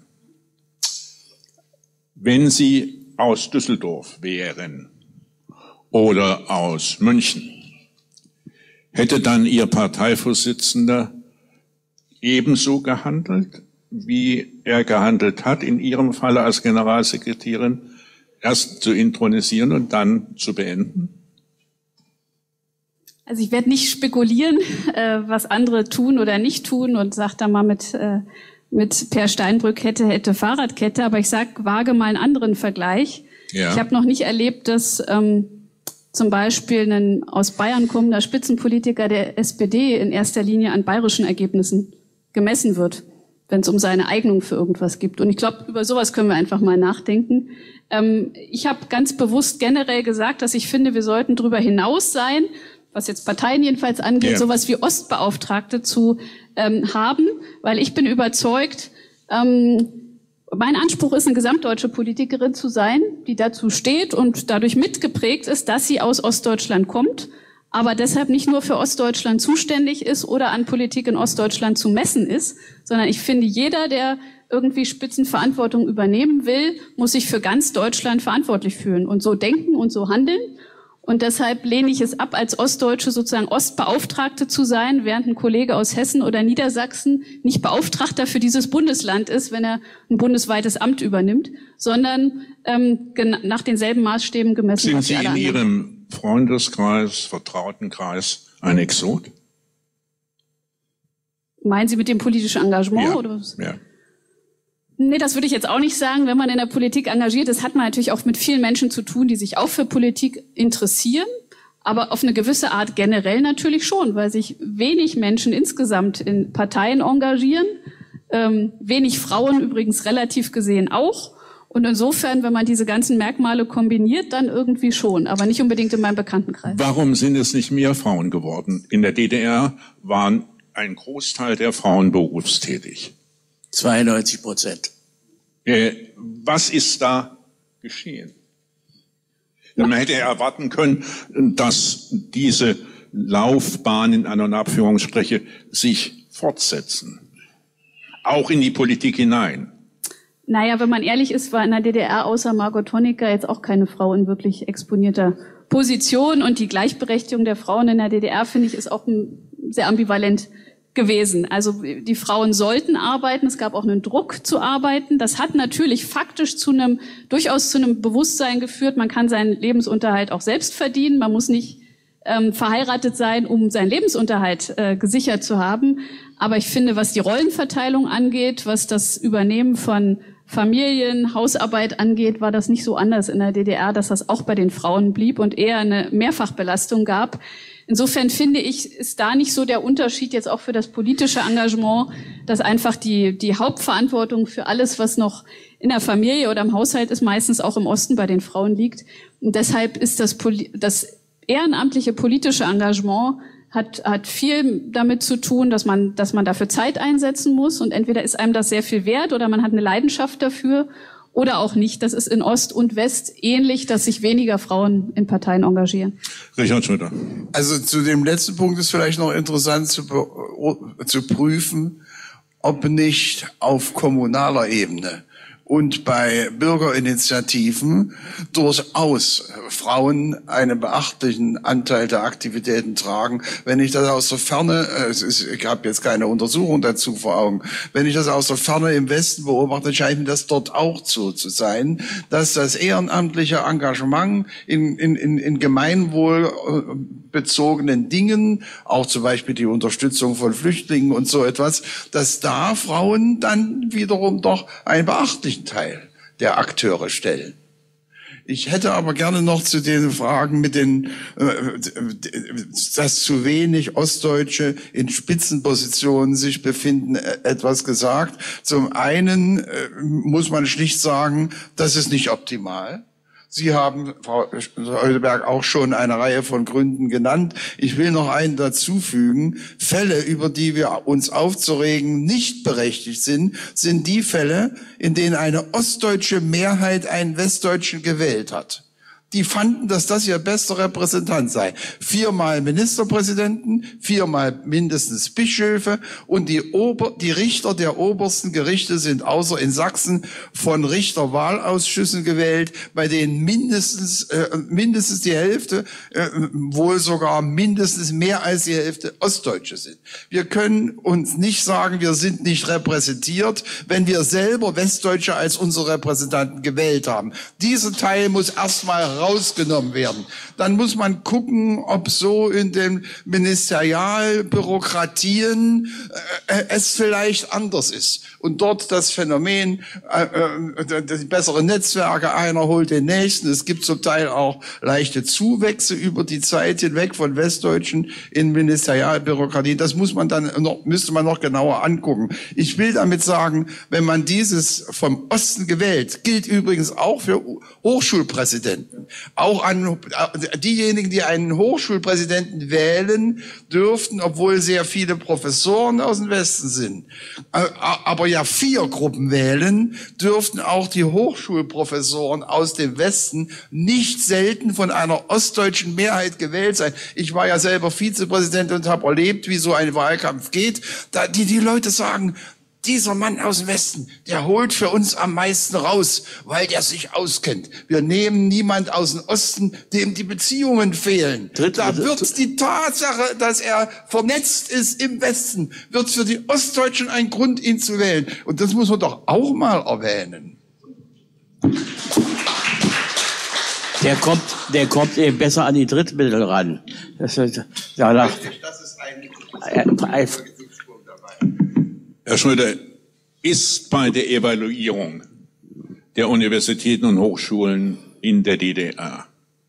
Wenn Sie aus Düsseldorf wären oder aus München, hätte dann Ihr Parteivorsitzender ebenso gehandelt, wie er gehandelt hat, in Ihrem Falle als Generalsekretärin, erst zu intronisieren und dann zu beenden? Also ich werde nicht spekulieren, äh, was andere tun oder nicht tun und sage da mal mit, äh, mit Per Steinbrück hätte, hätte Fahrradkette, aber ich sag, wage mal einen anderen Vergleich. Ja. Ich habe noch nicht erlebt, dass ähm, zum Beispiel ein aus Bayern kommender Spitzenpolitiker der S P D in erster Linie an bayerischen Ergebnissen gemessen wird, wenn es um seine Eignung für irgendwas gibt. Und ich glaube, über sowas können wir einfach mal nachdenken. Ähm, ich habe ganz bewusst generell gesagt, dass ich finde, wir sollten darüber hinaus sein, was jetzt Parteien jedenfalls angeht, ja. sowas wie Ostbeauftragte zu ähm, haben, weil ich bin überzeugt, ähm, mein Anspruch ist, eine gesamtdeutsche Politikerin zu sein, die dazu steht und dadurch mitgeprägt ist, dass sie aus Ostdeutschland kommt. aber deshalb nicht nur für Ostdeutschland zuständig ist oder an Politik in Ostdeutschland zu messen ist, sondern ich finde, jeder, der irgendwie Spitzenverantwortung übernehmen will, muss sich für ganz Deutschland verantwortlich fühlen und so denken und so handeln. Und deshalb lehne ich es ab, als Ostdeutsche sozusagen Ostbeauftragte zu sein, während ein Kollege aus Hessen oder Niedersachsen nicht Beauftragter für dieses Bundesland ist, wenn er ein bundesweites Amt übernimmt, sondern ähm, nach denselben Maßstäben gemessen Sind als Sie alle in anderen. Ihrem Freundeskreis, Vertrautenkreis ein Exot? Meinen Sie mit dem politischen Engagement? Ja. Oder was? Ja. Nee, das würde ich jetzt auch nicht sagen. Wenn man in der Politik engagiert ist, hat man natürlich auch mit vielen Menschen zu tun, die sich auch für Politik interessieren. Aber auf eine gewisse Art generell natürlich schon, weil sich wenig Menschen insgesamt in Parteien engagieren. Ähm, wenig Frauen übrigens relativ gesehen auch. Und insofern, wenn man diese ganzen Merkmale kombiniert, dann irgendwie schon. Aber nicht unbedingt in meinem Bekanntenkreis. Warum sind es nicht mehr Frauen geworden? In der D D R waren ein Großteil der Frauen berufstätig. zweiundneunzig Prozent. Äh, was ist da geschehen? Man hätte erwarten können, dass diese Laufbahn in einer Abführungsspreche sich fortsetzen. Auch in die Politik hinein. Naja, wenn man ehrlich ist, war in der D D R außer Margot Honecker jetzt auch keine Frau in wirklich exponierter Position. Und die Gleichberechtigung der Frauen in der D D R, finde ich, ist auch sehr ambivalent gewesen. Also die Frauen sollten arbeiten, es gab auch einen Druck zu arbeiten. Das hat natürlich faktisch zu einem, durchaus zu einem Bewusstsein geführt, man kann seinen Lebensunterhalt auch selbst verdienen, man muss nicht ähm, verheiratet sein, um seinen Lebensunterhalt äh, gesichert zu haben. Aber ich finde, was die Rollenverteilung angeht, was das Übernehmen von Familien, Hausarbeit angeht, war das nicht so anders in der D D R, dass das auch bei den Frauen blieb und eher eine Mehrfachbelastung gab. Insofern finde ich, ist da nicht so der Unterschied jetzt auch für das politische Engagement, dass einfach die, die Hauptverantwortung für alles, was noch in der Familie oder im Haushalt ist, meistens auch im Osten bei den Frauen liegt. Und deshalb ist das, das ehrenamtliche politische Engagement hat, hat viel damit zu tun, dass man, dass man dafür Zeit einsetzen muss. Und entweder ist einem das sehr viel wert oder man hat eine Leidenschaft dafür oder auch nicht. Das ist in Ost und West ähnlich, dass sich weniger Frauen in Parteien engagieren. Richard Schröder. Also zu dem letzten Punkt ist vielleicht noch interessant zu, zu prüfen, ob nicht auf kommunaler Ebene und bei Bürgerinitiativen durchaus Frauen einen beachtlichen Anteil der Aktivitäten tragen. Wenn ich das aus der Ferne, es ist, ich habe jetzt keine Untersuchung dazu vor Augen, wenn ich das aus der Ferne im Westen beobachte, scheint mir das dort auch so zu sein, dass das ehrenamtliche Engagement in, in, in, in gemeinwohlbezogenen Dingen, auch zum Beispiel die Unterstützung von Flüchtlingen und so etwas, dass da Frauen dann wiederum doch einen beachtlichen Teil der Akteure stellen. Ich hätte aber gerne noch zu den Fragen mit den, äh, dass zu wenig Ostdeutsche in Spitzenpositionen sich befinden, etwas gesagt. Zum einen äh, muss man schlicht sagen, das ist nicht optimal. Sie haben, Frau Heuselberg, auch schon eine Reihe von Gründen genannt. Ich will noch einen dazufügen. Fälle, über die wir uns aufzuregen, nicht berechtigt sind, sind die Fälle, in denen eine ostdeutsche Mehrheit einen Westdeutschen gewählt hat. Die fanden, dass das ihr bester Repräsentant sei. Viermal Ministerpräsidenten, viermal mindestens Bischöfe und die, Ober-, die Richter der obersten Gerichte sind außer in Sachsen von Richterwahlausschüssen gewählt, bei denen mindestens, äh, mindestens die Hälfte, äh, wohl sogar mindestens mehr als die Hälfte Ostdeutsche sind. Wir können uns nicht sagen, wir sind nicht repräsentiert, wenn wir selber Westdeutsche als unsere Repräsentanten gewählt haben. Dieser Teil muss erstmal rausgenommen werden. Dann muss man gucken, ob so in den Ministerialbürokratien äh, es vielleicht anders ist. Und dort das Phänomen, äh, äh, die besseren Netzwerke, einer holt den nächsten. Es gibt zum Teil auch leichte Zuwächse über die Zeit hinweg von Westdeutschen in Ministerialbürokratien. Das muss man dann noch, müsste man noch genauer angucken. Ich will damit sagen, wenn man dieses vom Osten gewählt, gilt übrigens auch für Hochschulpräsidenten. Auch an diejenigen, die einen Hochschulpräsidenten wählen, dürften, obwohl sehr viele Professoren aus dem Westen sind, aber ja vier Gruppen wählen, dürften auch die Hochschulprofessoren aus dem Westen nicht selten von einer ostdeutschen Mehrheit gewählt sein. Ich war ja selber Vizepräsident und habe erlebt, wie so ein Wahlkampf geht. Da die, die Leute sagen, dieser Mann aus dem Westen, der holt für uns am meisten raus, weil der sich auskennt. Wir nehmen niemand aus dem Osten, dem die Beziehungen fehlen. Da wird die Tatsache, dass er vernetzt ist im Westen, wird für die Ostdeutschen ein Grund, ihn zu wählen. Und das muss man doch auch mal erwähnen. Der kommt, der kommt eben besser an die Drittmittel ran. Das ist, danach, das ist ein, ein, Herr Schröder, ist bei der Evaluierung der Universitäten und Hochschulen in der D D R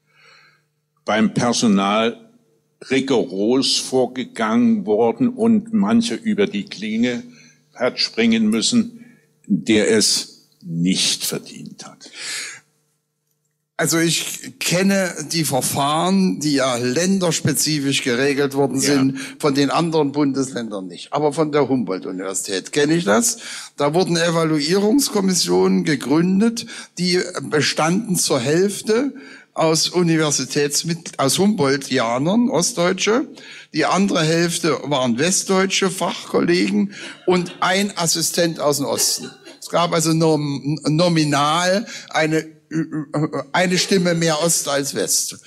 beim Personal rigoros vorgegangen worden und manche über die Klinge hat springen müssen, der es nicht verdient hat? Also ich kenne die Verfahren, die ja länderspezifisch geregelt worden sind, ja, von den anderen Bundesländern nicht. Aber von der Humboldt-Universität kenne ich das. Da wurden Evaluierungskommissionen gegründet, die bestanden zur Hälfte aus Universitätsmit aus Humboldtianern, Ostdeutsche. Die andere Hälfte waren westdeutsche Fachkollegen und ein Assistent aus dem Osten. Es gab also nom nominal eine eine Stimme mehr Ost als West.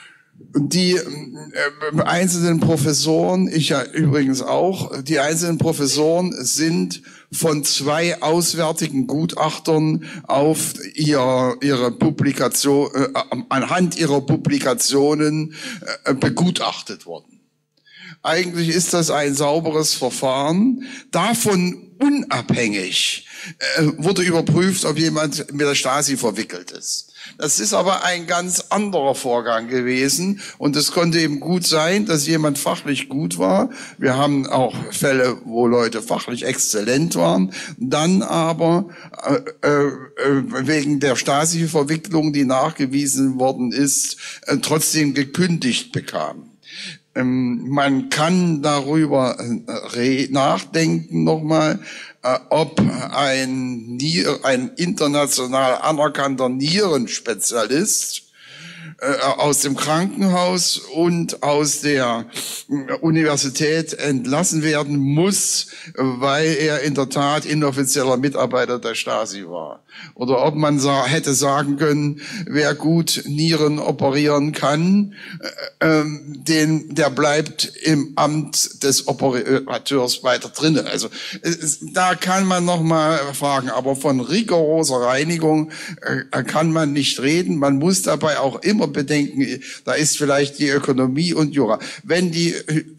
Die äh, einzelnen Professoren, ich ja übrigens auch, die einzelnen Professoren sind von zwei auswärtigen Gutachtern auf ihr, ihre Publikation, äh, anhand ihrer Publikationen äh, begutachtet worden. Eigentlich ist das ein sauberes Verfahren. Davon unabhängig äh, wurde überprüft, ob jemand mit der Stasi verwickelt ist. Das ist aber ein ganz anderer Vorgang gewesen und es konnte eben gut sein, dass jemand fachlich gut war. Wir haben auch Fälle, wo Leute fachlich exzellent waren, dann aber äh, äh, wegen der Stasi-Verwicklung, die nachgewiesen worden ist, äh, trotzdem gekündigt bekamen. Ähm, man kann darüber äh, nachdenken nochmal, äh, ob ein, Nier, ein international anerkannter Nierenspezialist äh, aus dem Krankenhaus und aus der äh, Universität entlassen werden muss, weil er in der Tat inoffizieller Mitarbeiter der Stasi war. Oder ob man sa hätte sagen können, wer gut Nieren operieren kann, äh, äh, den, der bleibt im Amt des Operateurs weiter drinne. Also äh, da kann man noch mal fragen, aber von rigoroser Reinigung äh, kann man nicht reden. Man muss dabei auch immer bedenken, da ist vielleicht die Ökonomie und Jura. Wenn die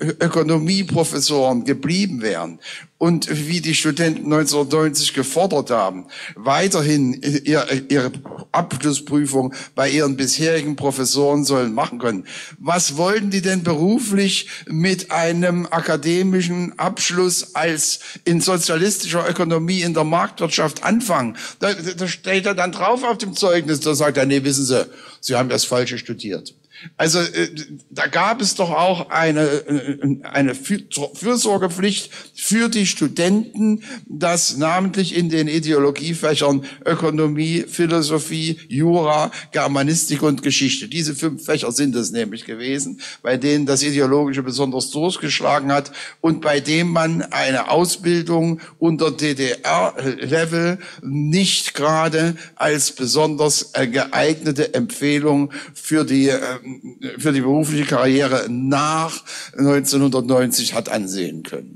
Ökonomieprofessoren geblieben wären und wie die Studenten neunzehnhundertneunzig gefordert haben, weiterhin ihre Abschlussprüfung bei ihren bisherigen Professoren sollen machen können. Was wollten die denn beruflich mit einem akademischen Abschluss als in sozialistischer Ökonomie in der Marktwirtschaft anfangen? Da, da steht er dann drauf auf dem Zeugnis, da sagt er, nee, wissen Sie, Sie haben das Falsche studiert. Also äh, da gab es doch auch eine, eine Fürsorgepflicht für die Studenten, dass namentlich in den Ideologiefächern Ökonomie, Philosophie, Jura, Germanistik und Geschichte, diese fünf Fächer sind es nämlich gewesen, bei denen das Ideologische besonders durchgeschlagen hat und bei dem man eine Ausbildung unter D D R-Level nicht gerade als besonders geeignete Empfehlung für die äh, für die berufliche Karriere nach neunzehnhundertneunzig hat ansehen können.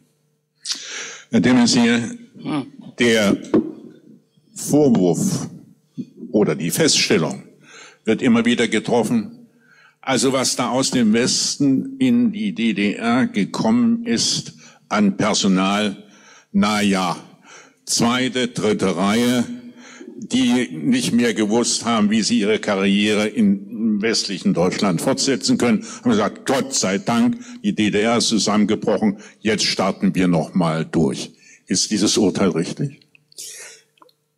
Herr de Maizière, der Vorwurf oder die Feststellung wird immer wieder getroffen, also was da aus dem Westen in die D D R gekommen ist an Personal, na ja, zweite, dritte Reihe, die nicht mehr gewusst haben, wie sie ihre Karriere im westlichen Deutschland fortsetzen können, haben gesagt, Gott sei Dank, die D D R ist zusammengebrochen, jetzt starten wir noch mal durch. Ist dieses Urteil richtig?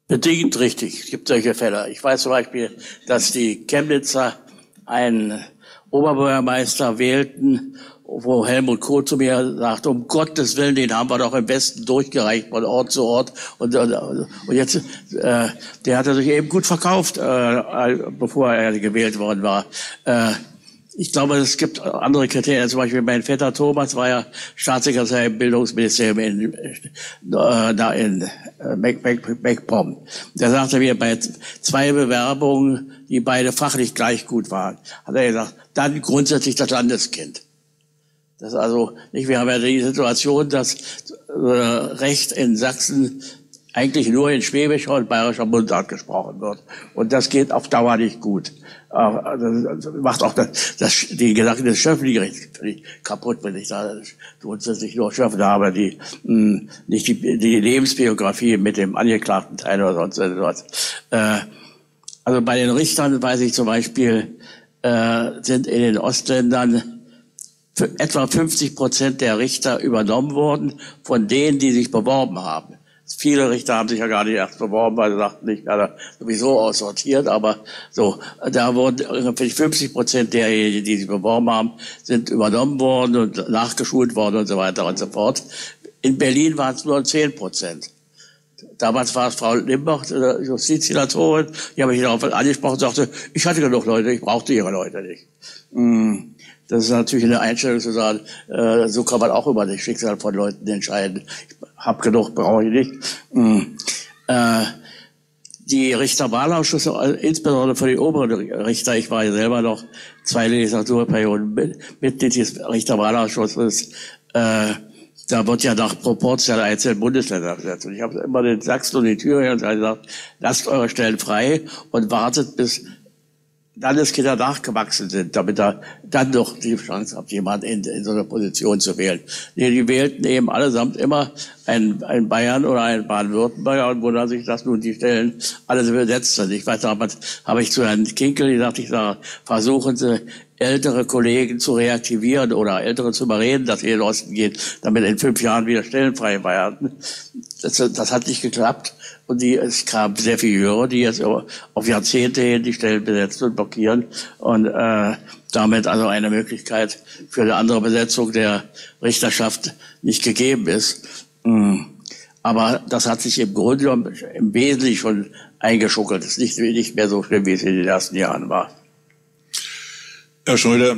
Bedingt richtig. Es gibt solche Fälle. Ich weiß zum Beispiel, dass die Chemnitzer einen Oberbürgermeister wählten, wo Helmut Kohl zu mir sagt, um Gottes Willen, den haben wir doch im Westen durchgereicht von Ort zu Ort. Und, und, und jetzt, äh, der hatte sich eben gut verkauft, äh, bevor er gewählt worden war. Äh, Ich glaube, es gibt andere Kriterien. Zum Beispiel mein Vetter Thomas war ja Staatssekretär im Bildungsministerium in, äh, da in äh, MacPom. Der sagte mir, bei zwei Bewerbungen, die beide fachlich gleich gut waren, hat er gesagt, dann grundsätzlich das Landeskind. Das ist also nicht, wir haben ja die Situation, dass äh, Recht in Sachsen eigentlich nur in schwäbischer und bayerischer Mundart gesprochen wird. Und das geht auf Dauer nicht gut. Das macht auch das, das, die Gedanken des Schöffengerichts völlig kaputt, wenn ich da grundsätzlich nur Schöffen habe, die mh, nicht die, die Lebensbiografie mit dem Angeklagten Teil oder sonst etwas. Äh, also bei den Richtern weiß ich zum Beispiel, äh, sind in den Ostländern für etwa fünfzig Prozent der Richter übernommen worden von denen, die sich beworben haben. Viele Richter haben sich ja gar nicht erst beworben, weil sie dachten, ich werde sowieso aussortiert, aber so, da wurden ungefähr fünfzig Prozent derjenigen, die sich beworben haben, sind übernommen worden und nachgeschult worden und so weiter und so fort. In Berlin waren es nur zehn Prozent. Damals war es Frau Limbach, Justizsenatorin, die habe ich darauf angesprochen und sagte, ich hatte genug Leute, ich brauchte ihre Leute nicht. Das ist natürlich eine Einstellung zu sagen, äh, so kann man auch über das Schicksal von Leuten entscheiden. Ich hab genug, brauche ich nicht. Mhm. Äh, die Richterwahlausschüsse, insbesondere für die oberen Richter, ich war ja selber noch zwei Legislaturperioden Mitglied des Richterwahlausschusses, äh, da wird ja nach Proporz der einzelnen Bundesländer gesetzt. Und ich habe immer den Sachsen und den Thüringen gesagt, lasst eure Stellen frei und wartet, bis Landeskinder nachgewachsen sind, damit er dann noch die Chance hat, jemanden in, in so einer Position zu wählen. Die, die wählten eben allesamt immer einen, einen Bayern oder einen Baden-Württemberger und wundern sich, dass nun die Stellen alle besetzt sind. Ich weiß, damals habe ich zu Herrn Kinkel gesagt, ich sage, versuchen Sie, ältere Kollegen zu reaktivieren oder ältere zu überreden, dass sie in den Osten gehen, damit in fünf Jahren wieder Stellen frei werden. Das, das hat nicht geklappt. Und die, es kamen sehr viele Jüngere, die jetzt auf Jahrzehnte hin die Stellen besetzen und blockieren und äh, damit also eine Möglichkeit für eine andere Besetzung der Richterschaft nicht gegeben ist. Aber das hat sich im Grunde genommen im Wesentlichen schon eingeschuckelt. Es ist nicht, nicht mehr so schlimm, wie es in den ersten Jahren war. Herr Schröder,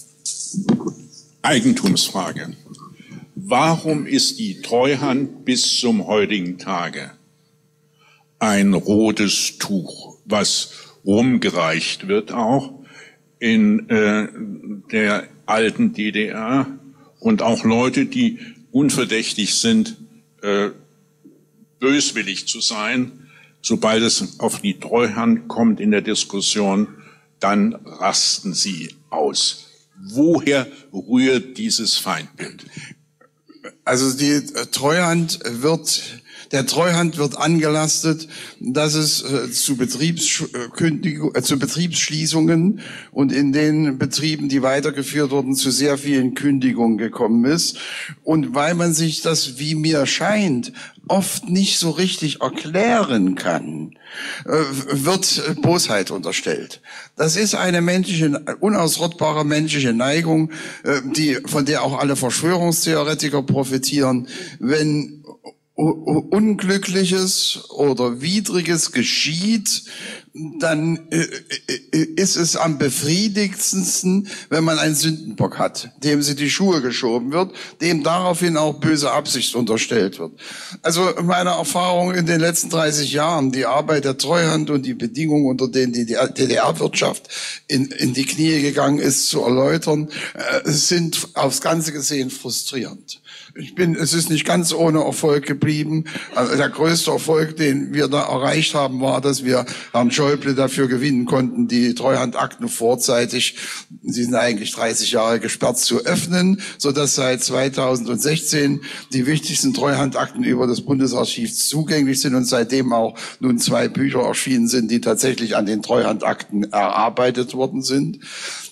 Eigentumsfrage. Warum ist die Treuhand bis zum heutigen Tage ein rotes Tuch, was rumgereicht wird auch in äh, der alten D D R und auch Leute, die unverdächtig sind, äh, böswillig zu sein, sobald es auf die Treuhand kommt in der Diskussion, dann rasten sie aus. Woher rührt dieses Feindbild? Also die Treuhand wird Der Treuhand wird angelastet, dass es äh, zu, Betriebskündigung, äh, zu Betriebsschließungen und in den Betrieben, die weitergeführt wurden, zu sehr vielen Kündigungen gekommen ist. Und weil man sich das, wie mir scheint, oft nicht so richtig erklären kann, äh, wird Bosheit unterstellt. Das ist eine menschliche, unausrottbare menschliche Neigung, äh, die, von der auch alle Verschwörungstheoretiker profitieren. Wenn Unglückliches oder Widriges geschieht, dann ist es am befriedigendsten, wenn man einen Sündenbock hat, dem sie die Schuhe geschoben wird, dem daraufhin auch böse Absicht unterstellt wird. Also meine Erfahrung in den letzten dreißig Jahren, die Arbeit der Treuhand und die Bedingungen, unter denen die D D R-Wirtschaft in, in die Knie gegangen ist, zu erläutern, sind aufs Ganze gesehen frustrierend. Ich bin, es ist nicht ganz ohne Erfolg geblieben. Also der größte Erfolg, den wir da erreicht haben, war, dass wir Herrn Schäuble dafür gewinnen konnten, die Treuhandakten vorzeitig, sie sind eigentlich dreißig Jahre gesperrt, zu öffnen, sodass seit zweitausendsechzehn die wichtigsten Treuhandakten über das Bundesarchiv zugänglich sind und seitdem auch nun zwei Bücher erschienen sind, die tatsächlich an den Treuhandakten erarbeitet worden sind.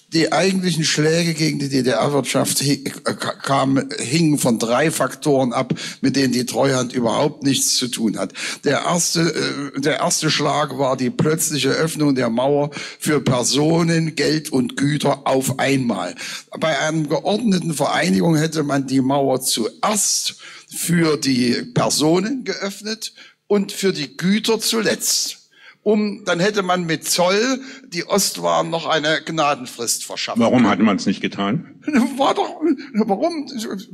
Die eigentlichen Schläge gegen die D D R-Wirtschaft kamen, hingen von drei Faktoren ab, mit denen die Treuhand überhaupt nichts zu tun hat. Der erste, der erste Schlag war die plötzliche Öffnung der Mauer für Personen, Geld und Güter auf einmal. Bei einer geordneten Vereinigung hätte man die Mauer zuerst für die Personen geöffnet und für die Güter zuletzt. Um, dann hätte man mit Zoll die Ostwaren noch eine Gnadenfrist verschafft. Warum hatte man es nicht getan? War doch, warum?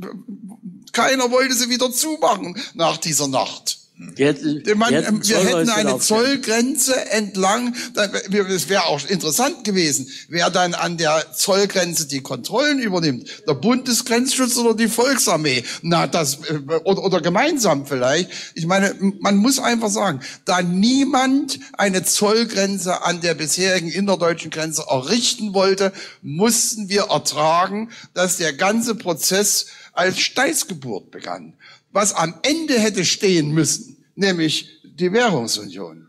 Keiner wollte sie wieder zumachen nach dieser Nacht. Jetzt, Man, jetzt wir hätten eine Zollgrenze entlang, es wäre auch interessant gewesen, wer dann an der Zollgrenze die Kontrollen übernimmt, der Bundesgrenzschutz oder die Volksarmee, na das oder, oder gemeinsam vielleicht. Ich meine, man muss einfach sagen, da niemand eine Zollgrenze an der bisherigen innerdeutschen Grenze errichten wollte, mussten wir ertragen, dass der ganze Prozess als Steißgeburt begann. Was am Ende hätte stehen müssen, nämlich die Währungsunion,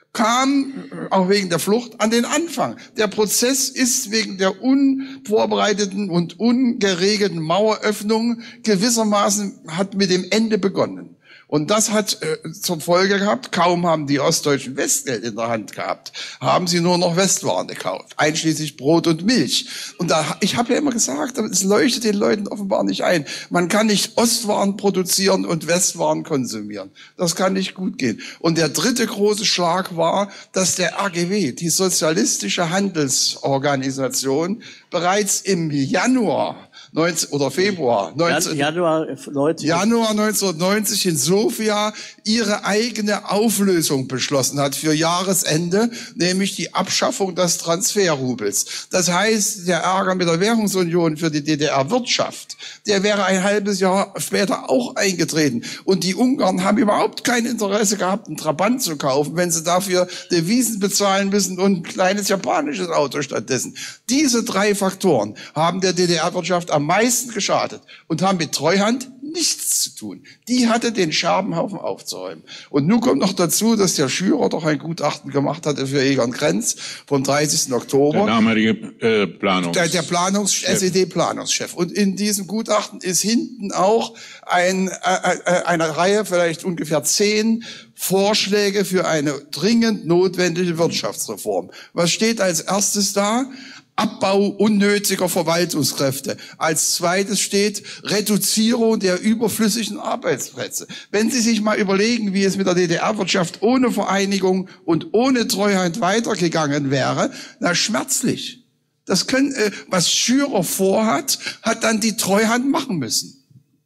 kam auch wegen der Flucht an den Anfang. Der Prozess ist wegen der unvorbereiteten und ungeregelten Maueröffnung gewissermaßen hat mit dem Ende begonnen. Und das hat äh, zur Folge gehabt, kaum haben die Ostdeutschen Westgeld in der Hand gehabt, haben sie nur noch Westwaren gekauft, einschließlich Brot und Milch. Und da, ich habe ja immer gesagt, es leuchtet den Leuten offenbar nicht ein. Man kann nicht Ostwaren produzieren und Westwaren konsumieren. Das kann nicht gut gehen. Und der dritte große Schlag war, dass der R G W, die Sozialistische Handelsorganisation, bereits im Januar neunzehn, oder Februar neunzehn, Januar, neunzig. Januar neunzehnhundertneunzig in Sofia ihre eigene Auflösung beschlossen hat für Jahresende, nämlich die Abschaffung des Transferrubels. Das heißt, der Ärger mit der Währungsunion für die D D R-Wirtschaft, der wäre ein halbes Jahr später auch eingetreten. Und die Ungarn haben überhaupt kein Interesse gehabt, einen Trabant zu kaufen, wenn sie dafür Devisen bezahlen müssen und ein kleines japanisches Auto stattdessen. Diese drei Faktoren haben der D D R-Wirtschaft am meisten geschadet und haben mit Treuhand nichts zu tun. Die hatte den Scherbenhaufen aufzuräumen. Und nun kommt noch dazu, dass der Schürer doch ein Gutachten gemacht hatte für Egon Krenz vom dreißigsten Oktober. Der damalige äh, Planungs... Der, der Planungs S E D-Planungschef. Und in diesem Gutachten ist hinten auch ein, äh, äh, eine Reihe, vielleicht ungefähr zehn Vorschläge für eine dringend notwendige Wirtschaftsreform. Was steht als erstes da? Abbau unnötiger Verwaltungskräfte. Als zweites steht Reduzierung der überflüssigen Arbeitsplätze. Wenn Sie sich mal überlegen, wie es mit der D D R-Wirtschaft ohne Vereinigung und ohne Treuhand weitergegangen wäre, na schmerzlich. Das können, äh, was Schürer vorhat, hat dann die Treuhand machen müssen.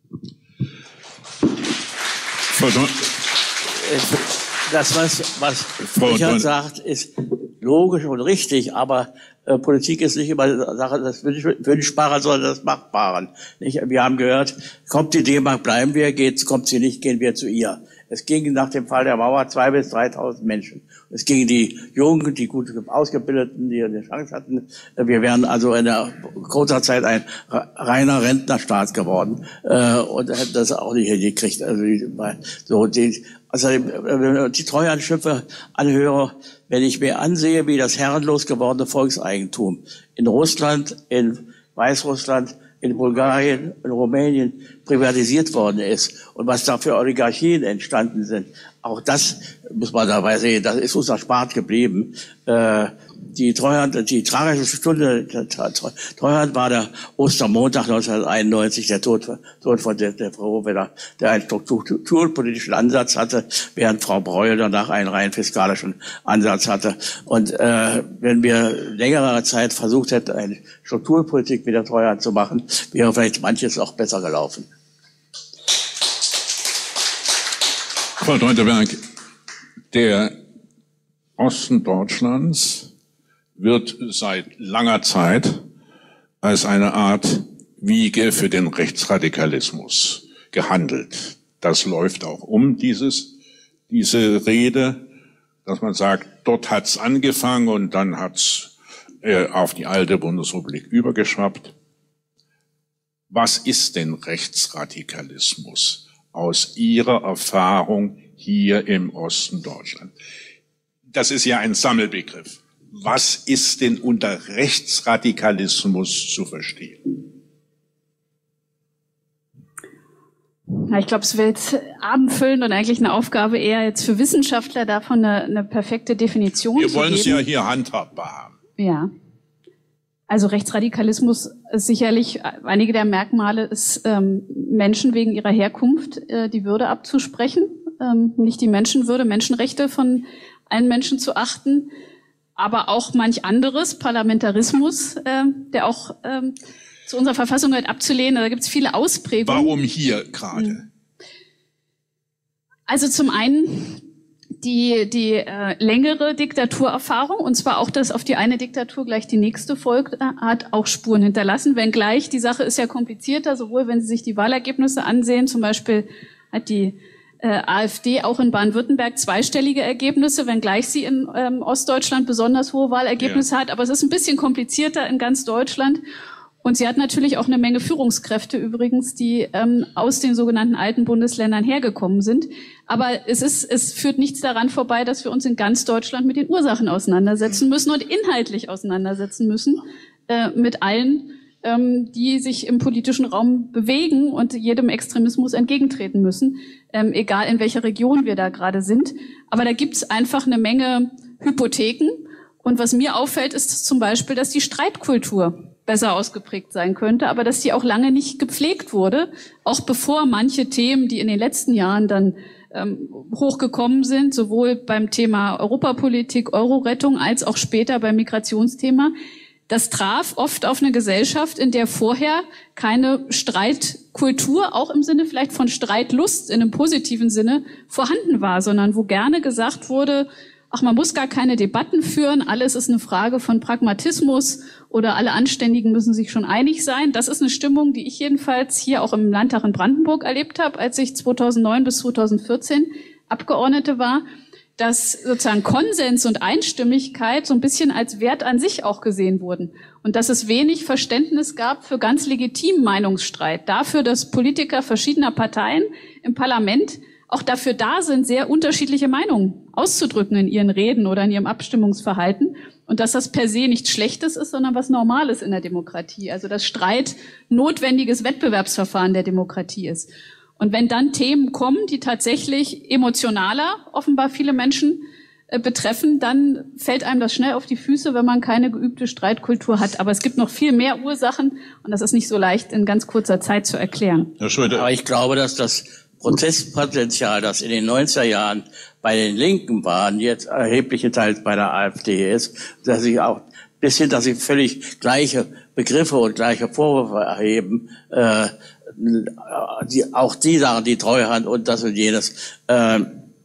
Das, was, was Richard sagt, ist logisch und richtig, aber äh, Politik ist nicht immer Sache des Wünschbaren, sondern des Machbaren. Nicht? Wir haben gehört, kommt die D-Mark, bleiben wir, geht's, kommt sie nicht, gehen wir zu ihr. Es ging nach dem Fall der Mauer zwei bis dreitausend Menschen. Es gingen die Jungen, die gut ausgebildeten, die eine Chance hatten. Wir wären also in der kurzer Zeit ein reiner Rentnerstaat geworden äh, und hätten das auch nicht hingekriegt. Also die, so die, also die Treuhandschiffe anhöre, wenn ich mir ansehe, wie das herrenlos gewordene Volkseigentum in Russland, in Weißrussland, in Bulgarien, in Rumänien privatisiert worden ist und was da für Oligarchien entstanden sind. Auch das muss man dabei sehen, das ist uns erspart geblieben. Äh, die Treuhand, die tragische Stunde der Treuhand war der Ostermontag neunzehnhunderteinundneunzig, der Tod, Tod von der, der Frau Weber, der einen strukturpolitischen Ansatz hatte, während Frau Breuer danach einen rein fiskalischen Ansatz hatte. Und äh, wenn wir längere Zeit versucht hätten, eine Strukturpolitik mit der Treuhand zu machen, wäre vielleicht manches auch besser gelaufen. Frau Teuteberg, der Osten Deutschlands wird seit langer Zeit als eine Art Wiege für den Rechtsradikalismus gehandelt. Das läuft auch um dieses, diese Rede, dass man sagt, dort hat's angefangen und dann hat's äh, auf die alte Bundesrepublik übergeschwappt. Was ist denn Rechtsradikalismus aus Ihrer Erfahrung hier im Osten Deutschlands? Das ist ja ein Sammelbegriff. Was ist denn unter Rechtsradikalismus zu verstehen? Ja, ich glaube, es wäre jetzt abendfüllend und eigentlich eine Aufgabe eher jetzt für Wissenschaftler davon eine, eine perfekte Definition zu geben. Wir wollen es ja hier handhabbar haben. Ja. Also Rechtsradikalismus ist sicherlich, einige der Merkmale ist, ähm, Menschen wegen ihrer Herkunft äh, die Würde abzusprechen, ähm, nicht die Menschenwürde, Menschenrechte von allen Menschen zu achten, aber auch manch anderes, Parlamentarismus, äh, der auch ähm, zu unserer Verfassung gehört, abzulehnen. Da gibt es viele Ausprägungen. Warum hier gerade? Also zum einen die, die äh, längere Diktaturerfahrung, und zwar auch, dass auf die eine Diktatur gleich die nächste folgt, äh, hat auch Spuren hinterlassen. Wenngleich, die Sache ist ja komplizierter, sowohl wenn Sie sich die Wahlergebnisse ansehen, zum Beispiel hat die äh, AfD auch in Baden-Württemberg zweistellige Ergebnisse, wenngleich sie in ähm, Ostdeutschland besonders hohe Wahlergebnisse ja. hat. Aber es ist ein bisschen komplizierter in ganz Deutschland. Und sie hat natürlich auch eine Menge Führungskräfte übrigens, die ähm, aus den sogenannten alten Bundesländern hergekommen sind. Aber es ist, es führt nichts daran vorbei, dass wir uns in ganz Deutschland mit den Ursachen auseinandersetzen müssen und inhaltlich auseinandersetzen müssen äh, mit allen, ähm, die sich im politischen Raum bewegen und jedem Extremismus entgegentreten müssen, ähm, egal in welcher Region wir da gerade sind. Aber da gibt's einfach eine Menge Hypotheken. Und was mir auffällt, ist zum Beispiel, dass die Streitkultur besser ausgeprägt sein könnte, aber dass die auch lange nicht gepflegt wurde, auch bevor manche Themen, die in den letzten Jahren dann ähm, hochgekommen sind, sowohl beim Thema Europapolitik, Euro-Rettung, als auch später beim Migrationsthema, das traf oft auf eine Gesellschaft, in der vorher keine Streitkultur, auch im Sinne vielleicht von Streitlust in einem positiven Sinne, vorhanden war, sondern wo gerne gesagt wurde, ach, man muss gar keine Debatten führen, alles ist eine Frage von Pragmatismus oder alle Anständigen müssen sich schon einig sein. Das ist eine Stimmung, die ich jedenfalls hier auch im Landtag in Brandenburg erlebt habe, als ich zweitausendneun bis zweitausendvierzehn Abgeordnete war, dass sozusagen Konsens und Einstimmigkeit so ein bisschen als Wert an sich auch gesehen wurden und dass es wenig Verständnis gab für ganz legitimen Meinungsstreit, dafür, dass Politiker verschiedener Parteien im Parlament auch dafür da sind, sehr unterschiedliche Meinungen auszudrücken in ihren Reden oder in ihrem Abstimmungsverhalten und dass das per se nichts Schlechtes ist, sondern was Normales in der Demokratie. Also dass Streit notwendiges Wettbewerbsverfahren der Demokratie ist. Und wenn dann Themen kommen, die tatsächlich emotionaler offenbar viele Menschen äh, betreffen, dann fällt einem das schnell auf die Füße, wenn man keine geübte Streitkultur hat. Aber es gibt noch viel mehr Ursachen und das ist nicht so leicht in ganz kurzer Zeit zu erklären. Herr Schröder. Aber ich glaube, dass das Protestpotenzial, das in den neunziger Jahren bei den Linken war, jetzt erhebliche Teils bei der AfD ist, dass sie auch bis hin, dass sie völlig gleiche Begriffe und gleiche Vorwürfe erheben, äh, die, auch die sagen, die Treuhand und das und jenes. Äh,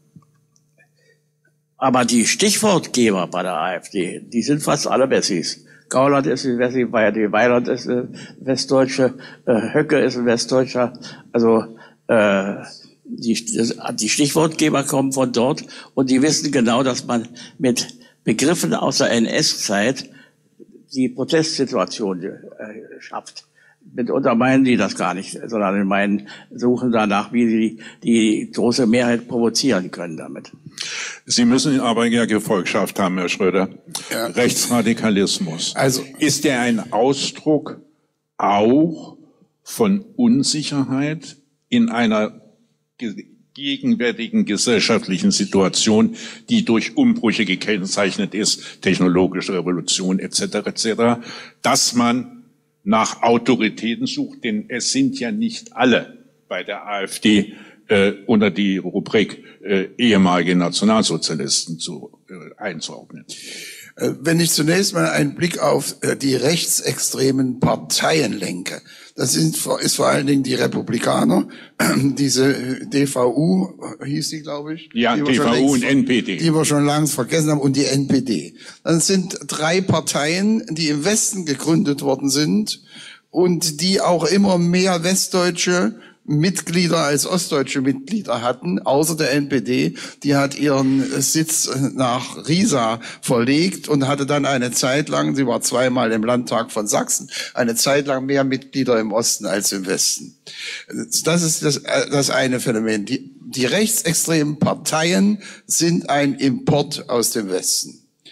aber die Stichwortgeber bei der AfD, die sind fast alle Wessis. Gauland ist ein Wessi, Weiland ist ein Westdeutsche, äh, Höcke ist ein Westdeutscher, also Die, die Stichwortgeber kommen von dort und die wissen genau, dass man mit Begriffen aus der N S-Zeit die Protestsituation äh, schafft. Mitunter meinen die das gar nicht, sondern meinen, suchen danach, wie sie die große Mehrheit provozieren können damit. Sie müssen aber ja Gefolgschaft haben, Herr Schröder. Ja. Rechtsradikalismus. Also ist der ein Ausdruck auch von Unsicherheit in einer gegenwärtigen gesellschaftlichen Situation, die durch Umbrüche gekennzeichnet ist, technologische Revolution et cetera et cetera, dass man nach Autoritäten sucht, denn es sind ja nicht alle bei der AfD äh, unter die Rubrik äh, ehemalige Nationalsozialisten zu äh, einzuordnen. Wenn ich zunächst mal einen Blick auf die rechtsextremen Parteien lenke, das sind, ist vor allen Dingen die Republikaner, diese D V U hieß die, glaube ich. Ja, D V U und N P D. Die wir schon lange vergessen haben, und die N P D. Das sind drei Parteien, die im Westen gegründet worden sind und die auch immer mehr westdeutsche Mitglieder als ostdeutsche Mitglieder hatten, außer der N P D. Die hat ihren Sitz nach Riesa verlegt und hatte dann eine Zeit lang, sie war zweimal im Landtag von Sachsen, eine Zeit lang mehr Mitglieder im Osten als im Westen. Das ist das, das eine Phänomen. Die, die rechtsextremen Parteien sind ein Import aus dem Westen.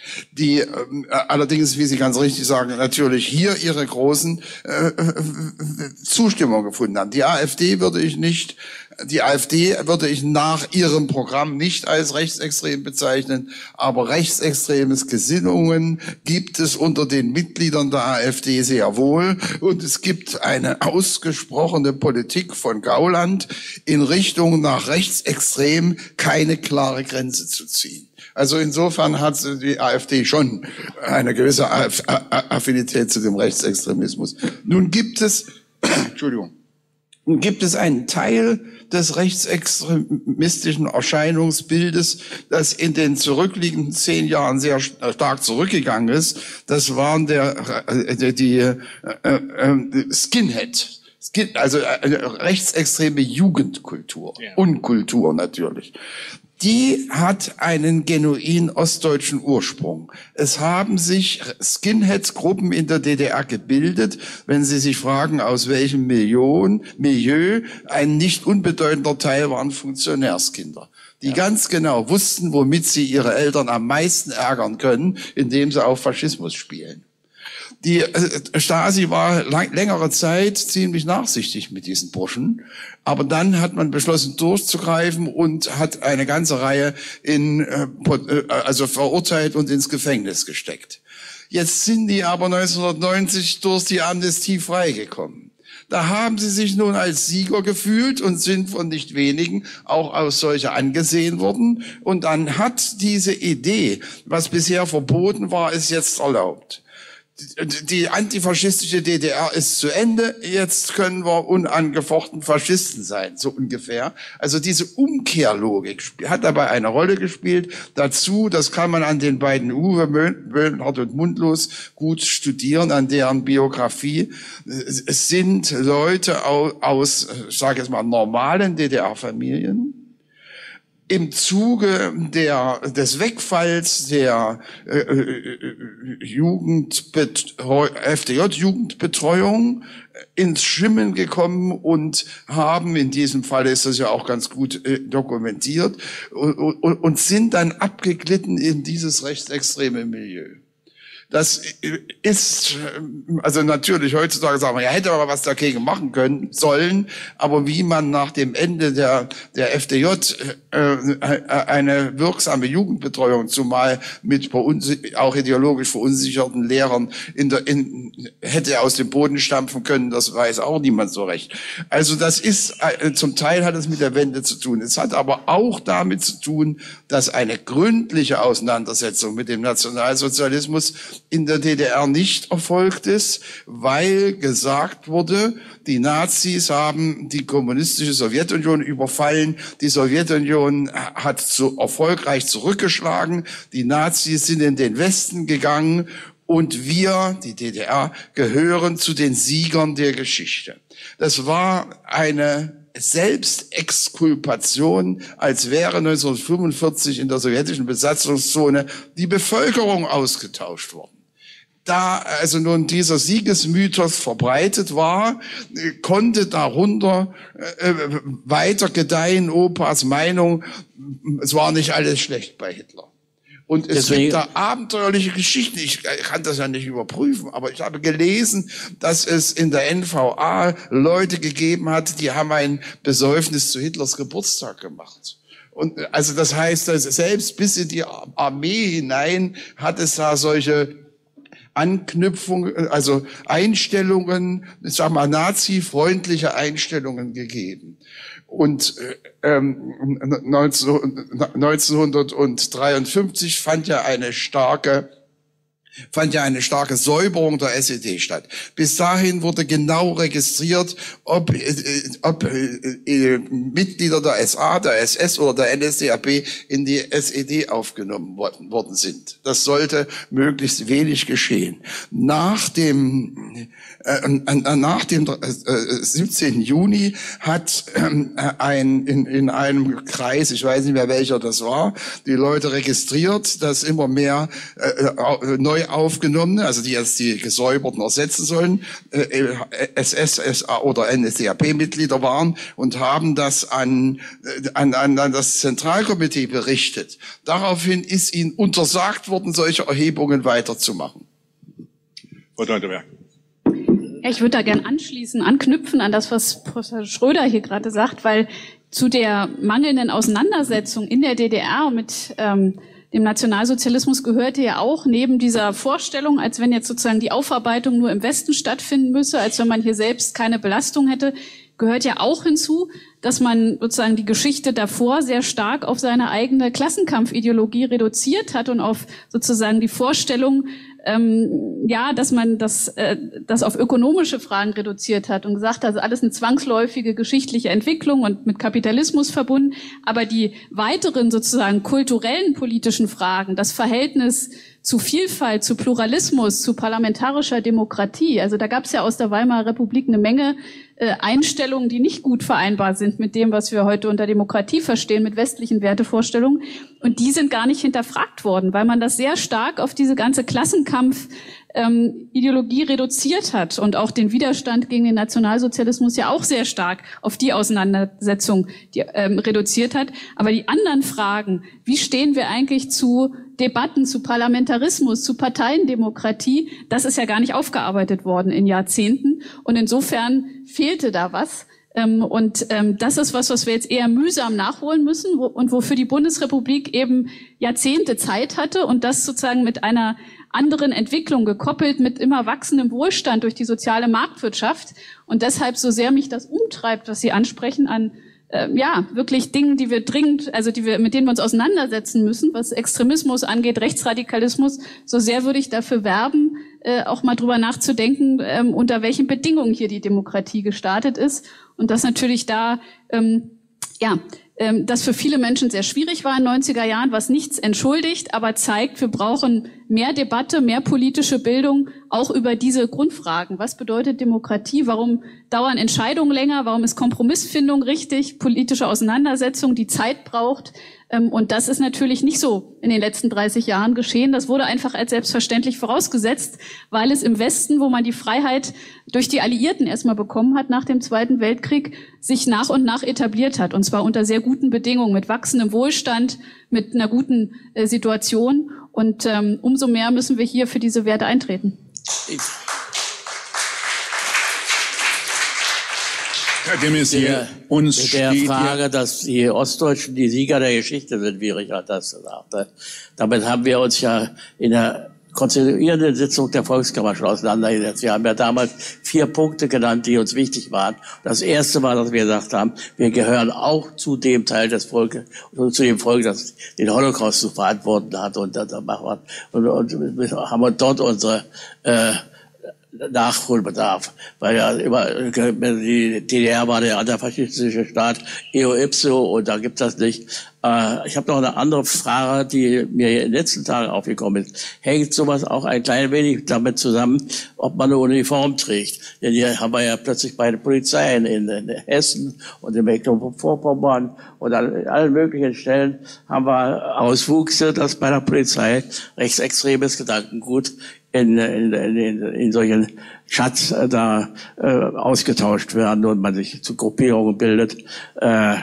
die äh, allerdings, wie Sie ganz richtig sagen, natürlich hier ihre großen äh, Zustimmung gefunden haben. Die AfD würde ich nicht, die AfD würde ich nach ihrem Programm nicht als rechtsextrem bezeichnen, aber rechtsextremes Gesinnungen gibt es unter den Mitgliedern der AfD sehr wohl, und es gibt eine ausgesprochene Politik von Gauland in Richtung nach rechtsextrem keine klare Grenze zu ziehen. Also insofern hat die AfD schon eine gewisse Affinität zu dem Rechtsextremismus. Nun gibt es, Entschuldigung, nun gibt es einen Teil des rechtsextremistischen Erscheinungsbildes, das in den zurückliegenden zehn Jahren sehr stark zurückgegangen ist. Das waren der, die, die äh, äh, Skinhead. Also äh, rechtsextreme Jugendkultur, ja. Unkultur natürlich. Die hat einen genuin ostdeutschen Ursprung. Es haben sich Skinhead-Gruppen in der D D R gebildet. Wenn Sie sich fragen, aus welchem Million, Milieu, ein nicht unbedeutender Teil waren Funktionärskinder, die ja. ganz genau wussten, womit sie ihre Eltern am meisten ärgern können, indem sie auf Faschismus spielen. Die Stasi war lang, längere Zeit ziemlich nachsichtig mit diesen Burschen, aber dann hat man beschlossen durchzugreifen und hat eine ganze Reihe in, also verurteilt und ins Gefängnis gesteckt. Jetzt sind die aber neunzehnhundertneunzig durch die Amnestie freigekommen. Da haben sie sich nun als Sieger gefühlt und sind von nicht wenigen auch als solche angesehen worden. Und dann hat diese Idee, was bisher verboten war, ist jetzt erlaubt. Die antifaschistische D D R ist zu Ende, jetzt können wir unangefochten Faschisten sein, so ungefähr. Also diese Umkehrlogik hat dabei eine Rolle gespielt. Dazu, das kann man an den beiden Uwe, Böhnhardt und Mundlos, gut studieren, an deren Biografie. Es sind Leute aus, ich sage jetzt mal, normalen D D R-Familien, im Zuge der, des Wegfalls der äh, Jugendbetreu- F D J-Jugendbetreuung ins Schwimmen gekommen und haben, in diesem Fall ist das ja auch ganz gut äh, dokumentiert, und, und, und sind dann abgeglitten in dieses rechtsextreme Milieu. Das ist, also natürlich heutzutage sagen wir, ja, hätte man was dagegen machen können, sollen, aber wie man nach dem Ende der, der F D J äh, eine wirksame Jugendbetreuung, zumal mit auch ideologisch verunsicherten Lehrern in der, in, hätte aus dem Boden stampfen können, das weiß auch niemand so recht. Also das ist, äh, zum Teil hat es mit der Wende zu tun. Es hat aber auch damit zu tun, dass eine gründliche Auseinandersetzung mit dem Nationalsozialismus in der D D R nicht erfolgt ist, weil gesagt wurde, die Nazis haben die kommunistische Sowjetunion überfallen, die Sowjetunion hat so erfolgreich zurückgeschlagen, die Nazis sind in den Westen gegangen und wir, die D D R, gehören zu den Siegern der Geschichte. Das war eine Selbstexkulpation, als wäre neunzehnhundertfünfundvierzig in der sowjetischen Besatzungszone die Bevölkerung ausgetauscht worden. Da also nun dieser Siegesmythos verbreitet war, konnte darunter äh, weiter gedeihen Opas Meinung, es war nicht alles schlecht bei Hitler. Und es Deswegen. gibt da abenteuerliche Geschichten. Ich kann das ja nicht überprüfen, aber ich habe gelesen, dass es in der N V A Leute gegeben hat, die haben ein Besäufnis zu Hitlers Geburtstag gemacht. Und also das heißt, dass selbst bis in die Armee hinein hat es da solche Anknüpfungen, also Einstellungen, ich sag mal nazi-freundliche Einstellungen gegeben. Und ähm, neunzehnhundertdreiundfünfzig fand ja eine starke fand ja eine starke Säuberung der S E D statt. Bis dahin wurde genau registriert, ob, äh, ob äh, Mitglieder der S A, der S S oder der N S D A P in die S E D aufgenommen worden, worden sind. Das sollte möglichst wenig geschehen. Nach dem äh, nach dem äh, siebzehnten Juni hat äh, ein in, in einem Kreis, ich weiß nicht mehr welcher das war, die Leute registriert, dass immer mehr äh, neu neu aufgenommene, also die jetzt die Gesäuberten ersetzen sollen, äh, S S, S A oder N S D A P-Mitglieder waren und haben das an, an, an, an das Zentralkomitee berichtet. Daraufhin ist ihnen untersagt worden, solche Erhebungen weiterzumachen. Frau Teuteberg. Ja, ich würde da gern anschließen, anknüpfen an das, was Professor Schröder hier gerade sagt, weil zu der mangelnden Auseinandersetzung in der D D R mit ähm, dem Nationalsozialismus gehörte ja auch neben dieser Vorstellung, als wenn jetzt sozusagen die Aufarbeitung nur im Westen stattfinden müsse, als wenn man hier selbst keine Belastung hätte, gehört ja auch hinzu, dass man sozusagen die Geschichte davor sehr stark auf seine eigene Klassenkampfideologie reduziert hat und auf sozusagen die Vorstellung, ähm, ja, dass man das, äh, das auf ökonomische Fragen reduziert hat und gesagt hat, also alles eine zwangsläufige geschichtliche Entwicklung und mit Kapitalismus verbunden. Aber die weiteren sozusagen kulturellen politischen Fragen, das Verhältnis zu Vielfalt, zu Pluralismus, zu parlamentarischer Demokratie, also da gab es ja aus der Weimarer Republik eine Menge äh, Einstellungen, die nicht gut vereinbar sind mit dem, was wir heute unter Demokratie verstehen, mit westlichen Wertevorstellungen. Und die sind gar nicht hinterfragt worden, weil man das sehr stark auf diese ganze Klassenkampf ähm, Ideologie reduziert hat und auch den Widerstand gegen den Nationalsozialismus ja auch sehr stark auf die Auseinandersetzung die, ähm, reduziert hat. Aber die anderen Fragen, wie stehen wir eigentlich zu Debatten, zu Parlamentarismus, zu Parteiendemokratie, das ist ja gar nicht aufgearbeitet worden in Jahrzehnten. Und insofern fehlte da was. Ähm, und ähm, das ist was, was wir jetzt eher mühsam nachholen müssen wo, und wofür die Bundesrepublik eben Jahrzehnte Zeit hatte und das sozusagen mit einer anderen Entwicklung gekoppelt, mit immer wachsendem Wohlstand durch die soziale Marktwirtschaft. Und deshalb, so sehr mich das umtreibt, was Sie ansprechen, an äh, ja wirklich Dingen, die wir dringend, also die wir, mit denen wir uns auseinandersetzen müssen, was Extremismus angeht, Rechtsradikalismus, so sehr würde ich dafür werben, äh, auch mal drüber nachzudenken, ähm, unter welchen Bedingungen hier die Demokratie gestartet ist. Und das natürlich da, ähm, ja, ähm, das für viele Menschen sehr schwierig war in den neunziger Jahren, was nichts entschuldigt, aber zeigt, wir brauchen mehr Debatte, mehr politische Bildung, auch über diese Grundfragen. Was bedeutet Demokratie? Warum dauern Entscheidungen länger? Warum ist Kompromissfindung richtig? Politische Auseinandersetzung, die Zeit braucht. Und das ist natürlich nicht so in den letzten dreißig Jahren geschehen. Das wurde einfach als selbstverständlich vorausgesetzt, weil es im Westen, wo man die Freiheit durch die Alliierten erstmal bekommen hat nach dem Zweiten Weltkrieg, sich nach und nach etabliert hat. Und zwar unter sehr guten Bedingungen, mit wachsendem Wohlstand, mit einer guten äh, Situation. Und ähm, umso mehr müssen wir hier für diese Werte eintreten. Ich Der, uns mit der Frage, dass die Ostdeutschen die Sieger der Geschichte sind, wie Richard das sagte. Damit haben wir uns ja in der konstituierenden Sitzung der Volkskammer schon auseinandergesetzt. Wir haben ja damals vier Punkte genannt, die uns wichtig waren. Das erste war, dass wir gesagt haben, wir gehören auch zu dem Teil des Volkes, zu dem Volk, das den Holocaust zu verantworten hat. Und, und, und, und haben dort unsere äh, Nachholbedarf, weil ja immer die D D R war der antifaschistische Staat eo ipso und da gibt das nicht. Äh, ich habe noch eine andere Frage, die mir in den letzten Tagen aufgekommen ist. Hängt sowas auch ein klein wenig damit zusammen, ob man eine Uniform trägt? Denn hier haben wir ja plötzlich bei den Polizeien in, in Hessen und in Mecklenburg-Vorpommern und an allen möglichen Stellen haben wir Auswüchse, dass bei der Polizei rechtsextremes Gedankengut in, in, in, in solchen Chats äh, da äh, ausgetauscht werden und man sich zu Gruppierungen bildet. Äh,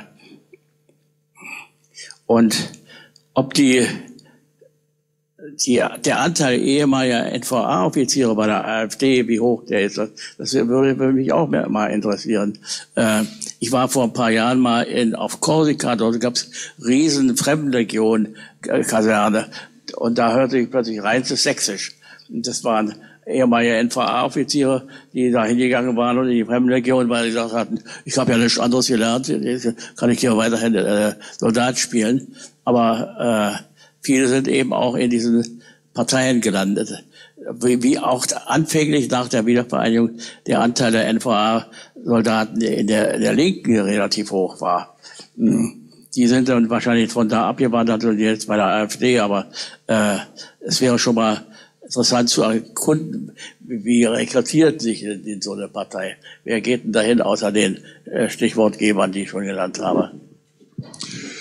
und ob die, die der Anteil ehemaliger N V A-Offiziere bei der AfD, wie hoch der ist, das würde, würde mich auch mal interessieren. Äh, ich war vor ein paar Jahren mal in, auf Korsika, dort gab es riesen Fremdenlegion-Kaserne und da hörte ich plötzlich reinstes Sächsisch. Das waren ehemalige N V A-Offiziere, die da hingegangen waren und in die Fremdenlegion, weil sie gesagt hatten, ich habe ja nichts anderes gelernt, kann ich hier weiterhin äh, Soldat spielen. Aber äh, viele sind eben auch in diesen Parteien gelandet. Wie, wie auch anfänglich nach der Wiedervereinigung der Anteil der N V A-Soldaten in der, in der Linken relativ hoch war. Die sind dann wahrscheinlich von da abgewandert und jetzt bei der AfD, aber äh, es wäre schon mal interessant zu erkunden, wie rekrutiert sich in, in so eine Partei. Wer geht denn dahin, außer den äh, Stichwortgebern, die ich schon genannt habe?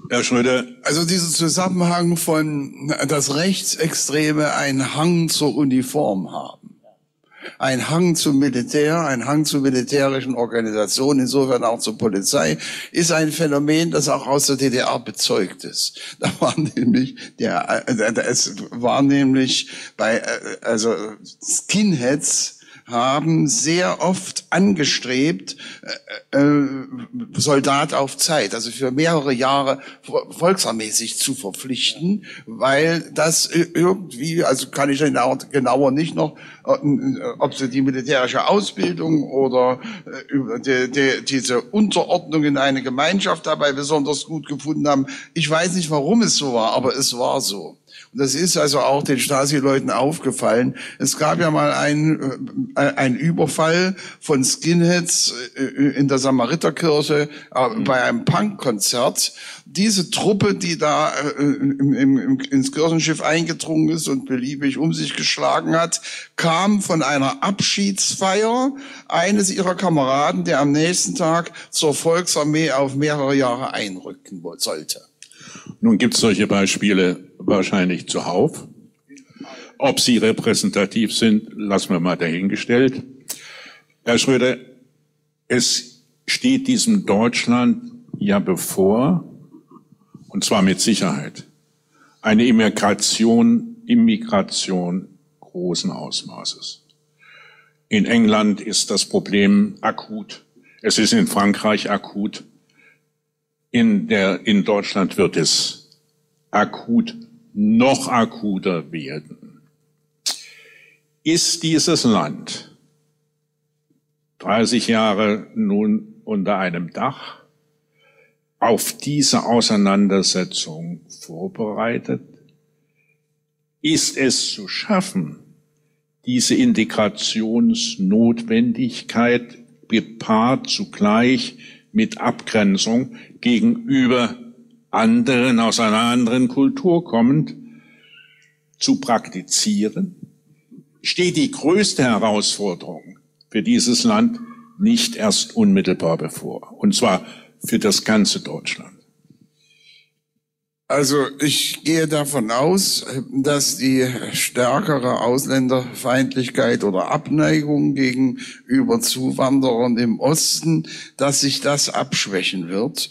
Herr Schröder. Also dieser Zusammenhang von, dass Rechtsextreme einen Hang zur Uniform haben. Ein Hang zum Militär, ein Hang zu militärischen Organisationen, insofern auch zur Polizei, ist ein Phänomen, das auch aus der D D R bezeugt ist. Da war nämlich der, äh, es war nämlich bei, äh, also Skinheads haben sehr oft angestrebt, äh, äh, Soldat auf Zeit, also für mehrere Jahre Volksarmee sich zu verpflichten, weil das irgendwie, also kann ich genau, genauer nicht noch, äh, ob sie die militärische Ausbildung oder äh, die, die, diese Unterordnung in eine Gemeinschaft dabei besonders gut gefunden haben. Ich weiß nicht, warum es so war, aber es war so. Und das ist also auch den Stasi-Leuten aufgefallen. Es gab ja mal einen, äh, einen Überfall von Skinheads äh, in der Samariterkirche äh, bei einem Punkkonzert. Diese Truppe, die da äh, im, im, ins Kirchenschiff eingedrungen ist und beliebig um sich geschlagen hat, kam von einer Abschiedsfeier eines ihrer Kameraden, der am nächsten Tag zur Volksarmee auf mehrere Jahre einrücken sollte. Nun gibt es solche Beispiele wahrscheinlich zuhauf. Ob sie repräsentativ sind, lassen wir mal dahingestellt. Herr Schröder, es steht diesem Deutschland ja bevor, und zwar mit Sicherheit, eine Immigration, Immigration großen Ausmaßes. In England ist das Problem akut. Es ist in Frankreich akut. In der, in Deutschland wird es akut, noch akuter werden. Ist dieses Land dreißig Jahre nun unter einem Dach auf diese Auseinandersetzung vorbereitet? Ist es zu schaffen, diese Integrationsnotwendigkeit gepaart zugleich mit Abgrenzung gegenüber anderen, aus einer anderen Kultur kommend, zu praktizieren? Steht die größte Herausforderung für dieses Land nicht erst unmittelbar bevor, und zwar für das ganze Deutschland? Also ich gehe davon aus, dass die stärkere Ausländerfeindlichkeit oder Abneigung gegenüber Zuwanderern im Osten, dass sich das abschwächen wird,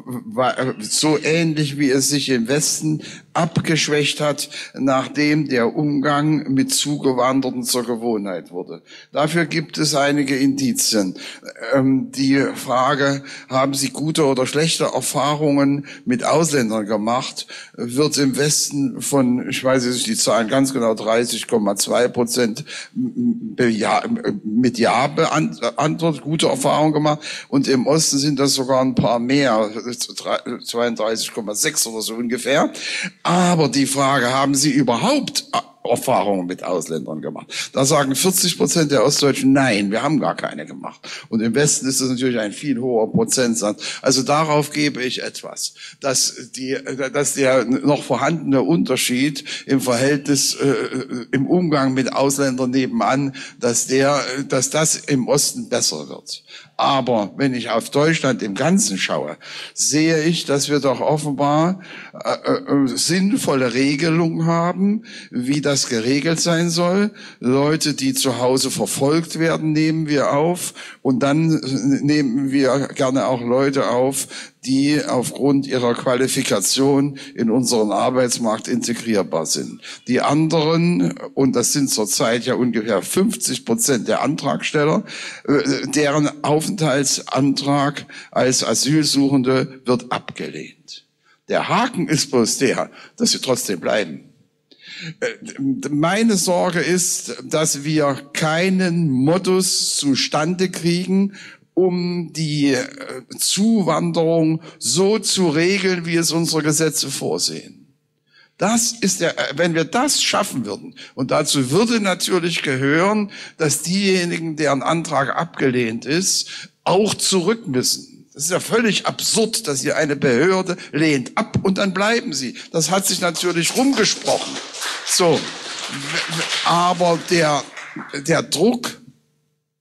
so ähnlich wie es sich im Westen abgeschwächt hat, nachdem der Umgang mit Zugewanderten zur Gewohnheit wurde. Dafür gibt es einige Indizien. Die Frage, haben Sie gute oder schlechte Erfahrungen mit Ausländern gemacht, wird im Westen von, ich weiß nicht die Zahlen ganz genau, dreißig Komma zwei Prozent mit Ja beantwortet, gute Erfahrungen gemacht. Und im Osten sind das sogar ein paar mehr, zweiunddreißig Komma sechs oder so ungefähr. Aber die Frage, haben Sie überhaupt Erfahrungen mit Ausländern gemacht? Da sagen vierzig Prozent der Ostdeutschen, nein, wir haben gar keine gemacht. Und im Westen ist das natürlich ein viel hoher Prozentsatz. Also darauf gebe ich etwas, dass die, dass der noch vorhandene Unterschied im Verhältnis, äh, im Umgang mit Ausländern nebenan, dass der, dass das im Osten besser wird. Aber wenn ich auf Deutschland im Ganzen schaue, sehe ich, dass wir doch offenbar äh, äh, sinnvolle Regelungen haben, wie das geregelt sein soll. Leute, die zu Hause verfolgt werden, nehmen wir auf. Und dann nehmen wir gerne auch Leute auf, die aufgrund ihrer Qualifikation in unseren Arbeitsmarkt integrierbar sind. Die anderen, und das sind zurzeit ja ungefähr fünfzig Prozent der Antragsteller, deren Aufenthaltsantrag als Asylsuchende wird abgelehnt. Der Haken ist bloß der, dass sie trotzdem bleiben. Meine Sorge ist, dass wir keinen Modus zustande kriegen, um die Zuwanderung so zu regeln, wie es unsere Gesetze vorsehen. Das ist der, wenn wir das schaffen würden, und dazu würde natürlich gehören, dass diejenigen, deren Antrag abgelehnt ist, auch zurück müssen. Das ist ja völlig absurd, dass hier eine Behörde lehnt ab und dann bleiben sie. Das hat sich natürlich rumgesprochen. So, aber der, der Druck